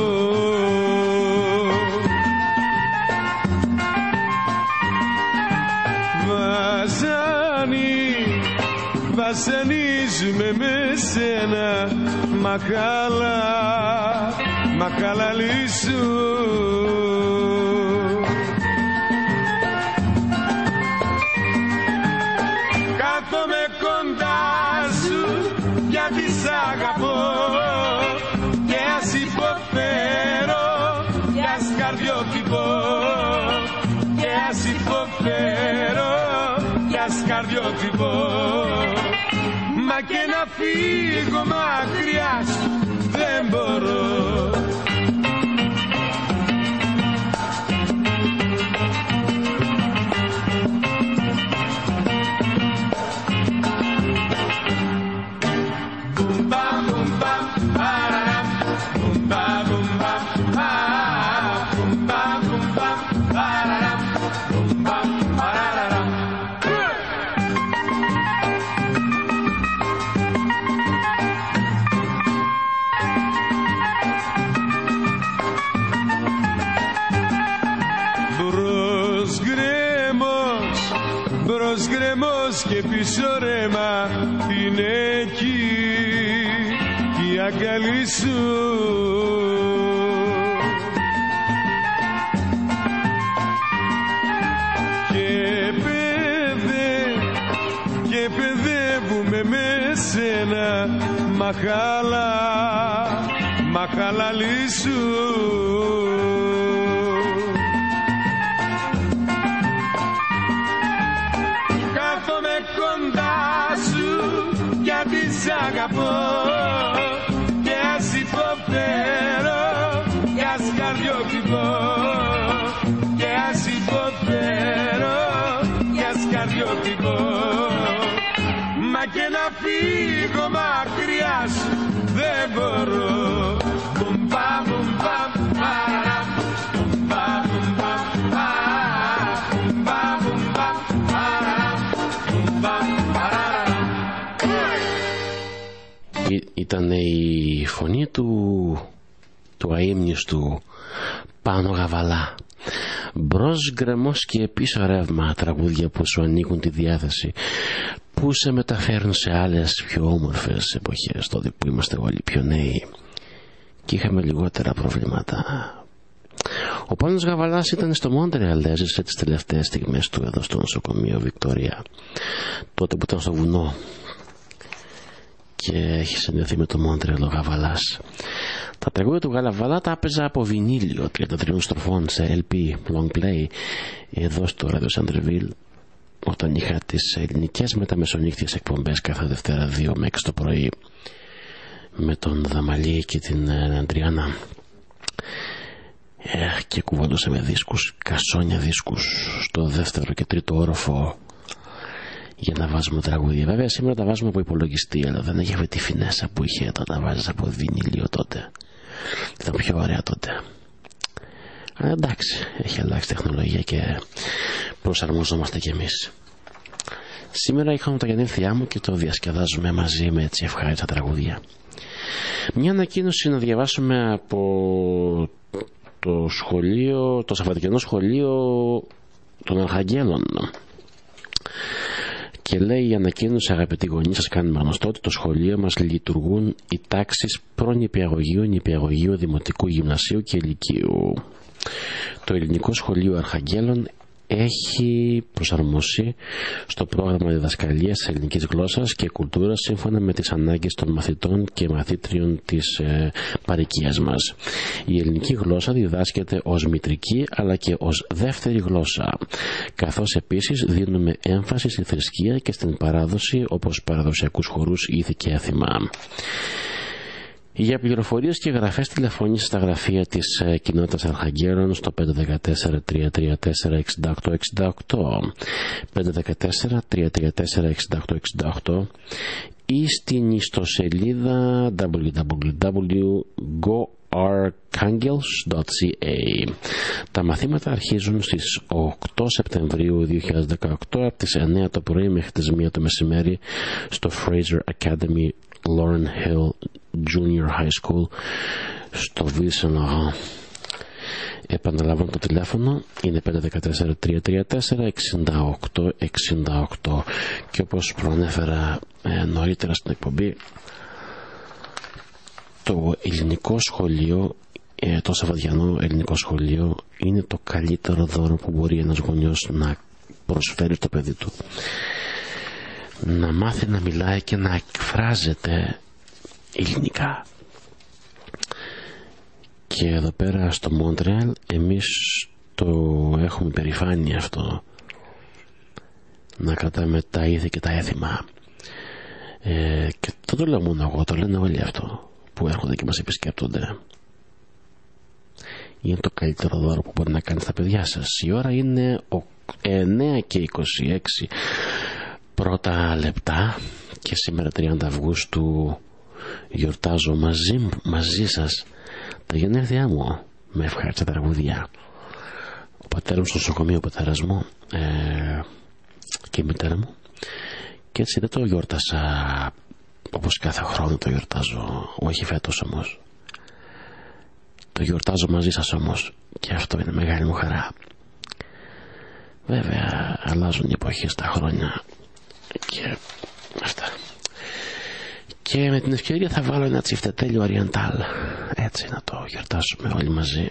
Βασανί, βασανίζουμε με σένα, μαχάλα, μαχάλα λύσου. Κάθομαι κοντά σου γιατί σ' αγαπώ και ας υποφέρω και ας καρδιότυπω και ας υποφέρω και ας καρδιότυπω. Μα και να φύγω μακριά σου δεν μπορώ. Και πίσω ρέμα είναι εκεί η αγκαλή σου. Και παιδε, και παιδεύουμε με σένα, μαχάλα, μαχάλα λύσου. Γιατί σ' αγαπώ και ας υποφέρω και ας καρδιότυπω και ας υποφέρω και ας καρδιότυπω. Μα και να φύγω μακριά σου δεν μπορώ. Μπουμπα μπουμπα παραμ, μπουμπα μπουμπα παραμ, μπουμπα μπουμπα παραμ, μπουμπα παραμ. Ήταν η φωνή του, του αείμνηστου Πάνο Γαβαλά. Μπρος γκρεμός και πίσω ρεύμα, τραγούδια που σου ανοίγουν τη διάθεση, που σε μεταφέρουν σε άλλες πιο όμορφες εποχές, τότε που είμαστε όλοι πιο νέοι και είχαμε λιγότερα προβλήματα. Ο Πάνος Γαβαλάς ήταν στο Μόντρεαλ, έζησε τις τελευταίες στιγμές του εδώ στο νοσοκομείο Βικτόρια, τότε που ήταν στο βουνό και έχει συνδεθεί με το Μόντρεαλ ο Γαβαλάς. Τα τραγούδια του Γαβαλά τα έπαιζα από βινίλιο τριάντα τριών στροφών σε ελ πι long play εδώ στο ράδιο Σαντρεβίλ, όταν είχα τις ελληνικές μεταμεσονύχτιες εκπομπές κάθε Δευτέρα δύο με έξι το πρωί με τον Δαμαλή και την Αντριάννα, ε, και κουβαλούσαμε δίσκους, κασόνια δίσκους στο δεύτερο και τρίτο όροφο για να βάζουμε τραγούδια. Βέβαια σήμερα τα βάζουμε από υπολογιστή, αλλά δεν έχει τη φινέσα που είχε όταν τα βάζεις από βινίλιο τότε. Ήταν πιο ωραία τότε. Αλλά εντάξει, έχει αλλάξει τεχνολογία και προσαρμοζόμαστε κι εμείς. Σήμερα είχαμε τα γενέθλιά μου και το διασκεδάζουμε μαζί με έτσι ευχάριστα τραγούδια. Μια ανακοίνωση να διαβάσουμε από το σχολείο, το Σαββατοκυρινό σχολείο των Αρχαγγέλων. Και λέει η ανακοίνωση, αγαπητοί γονείς, σας κάνουμε γνωστό ότι το σχολείο μας λειτουργούν οι τάξεις προνηπιαγωγείου, νηπιαγωγείου, δημοτικού, γυμνασίου και λυκείου. Το ελληνικό σχολείο Αρχαγγέλων έχει προσαρμόσει στο πρόγραμμα διδασκαλίας της ελληνικής γλώσσας και κουλτούρας σύμφωνα με τις ανάγκες των μαθητών και μαθήτριων της ε, παροικίας μας. Η ελληνική γλώσσα διδάσκεται ως μητρική αλλά και ως δεύτερη γλώσσα, καθώς επίσης δίνουμε έμφαση στη θρησκεία και στην παράδοση, όπως παραδοσιακούς χορούς, ήθη και έθιμα. Για πληροφορίες και γραφές τηλεφωνήσεις στα γραφεία της ε, κοινότητας Αρχαγγέλων στο πέντε ένα τέσσερα τρία τρία τέσσερα έξι οκτώ έξι οκτώ, πέντε ένα τέσσερα τρία τρία τέσσερα έξι οκτώ έξι οκτώ ή στην ιστοσελίδα double-u double-u double-u τελεία go archangels τελεία c a. Τα μαθήματα αρχίζουν στις οκτώ Σεπτεμβρίου δύο χιλιάδες δεκαοκτώ από τις εννιά το πρωί μέχρι τις μία το μεσημέρι στο Fraser Academy Lauren Hill Junior High School στο Ville-Saint-Laurent. Επαναλαμβάνω το τηλέφωνο, είναι πέντε ένα τέσσερα τρία τρία τέσσερα εξήντα οκτώ εξήντα οκτώ, και όπως προανέφερα ε, νωρίτερα στην εκπομπή, το ελληνικό σχολείο, ε, το σαββαδιανό ελληνικό σχολείο είναι το καλύτερο δώρο που μπορεί ένας γονιός να προσφέρει στο παιδί του. Να μάθει να μιλάει και να εκφράζεται ελληνικά. Και εδώ πέρα στο Μόντρεαλ εμείς το έχουμε περηφάνεια αυτό, να κρατάμε τα ήθη και τα έθιμα, ε, και δεν το λέω μόνο εγώ, το λένε όλοι αυτό που έρχονται και μας επισκέπτονται. Είναι το καλύτερο δώρο που μπορεί να κάνει στα παιδιά σας. Η ώρα είναι εννέα και είκοσι έξι πρώτα λεπτά και σήμερα τριάντα Αυγούστου γιορτάζω μαζί, μαζί σας τα γενέθλιά μου με ευχάριστα τραγούδια. Ο πατέρας μου στο νοσοκομείο, ο πατέρας μου ε, και η μητέρα μου, και έτσι δεν το γιόρτασα όπως κάθε χρόνο το γιορτάζω, όχι φέτος όμως. Το γιορτάζω μαζί σας όμως, και αυτό είναι μεγάλη μου χαρά. Βέβαια αλλάζουν οι εποχές, τα χρόνια και αυτά. Και με την ευκαιρία θα βάλω ένα τσιφτετέλιο Oriental, έτσι να το γιορτάσουμε όλοι μαζί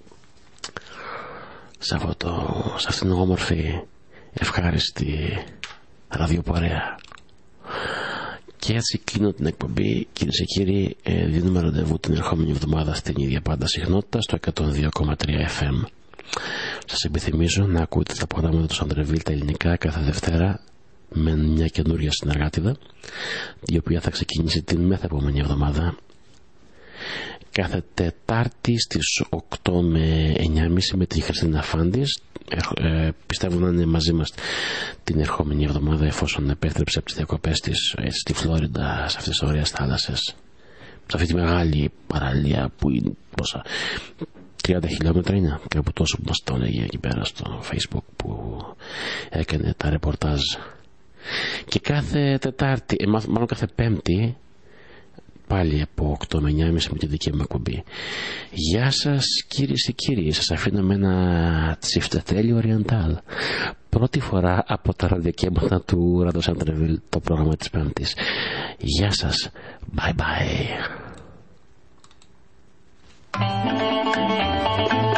σε, αυτό το, σε αυτήν την όμορφη ευχάριστη ραδιοπορέα. Και έτσι κλείνω την εκπομπή, κυρίες και κύριοι. ε, δίνουμε ραντεβού την ερχόμενη εβδομάδα στην ίδια πάντα συχνότητα στο εκατόν δύο κόμμα τρία εφ εμ. Σας επιθυμίζω να ακούτε τα προγράμματα του Σαντρεβίλ τα ελληνικά κάθε Δευτέρα με μια καινούρια συνεργάτηδα, η οποία θα ξεκινήσει την μεθεπόμενη εβδομάδα. Κάθε Τετάρτη στις οκτώ με εννιά και μισή με την Χριστίνα Φάντης. Ε, ε, πιστεύω να είναι μαζί μας την ερχόμενη εβδομάδα, εφόσον επέστρεψε από τις διακοπές της ε, στη Φλόριντα, σε αυτές τις ωραίες θάλασσες, σε αυτή τη μεγάλη παραλία που είναι πόσα, τριάντα χιλιόμετρα είναι, κάπου τόσο που μας το έλεγε εκεί πέρα στο Facebook που έκανε τα ρεπορτάζ. Και κάθε Τετάρτη, ε, μάλλον κάθε Πέμπτη, πάλι από οκτώ με εννιά και μισή με τη δική μου εκπομπή. Γεια σας κυρίες και κύριοι, σας αφήνω με ένα τσιφτετέλιο Oriental. Πρώτη φορά από τα ραδιοκέμματα του Radio Centreville, το πρόγραμμα της Πέμπτης. Γεια σας, bye bye.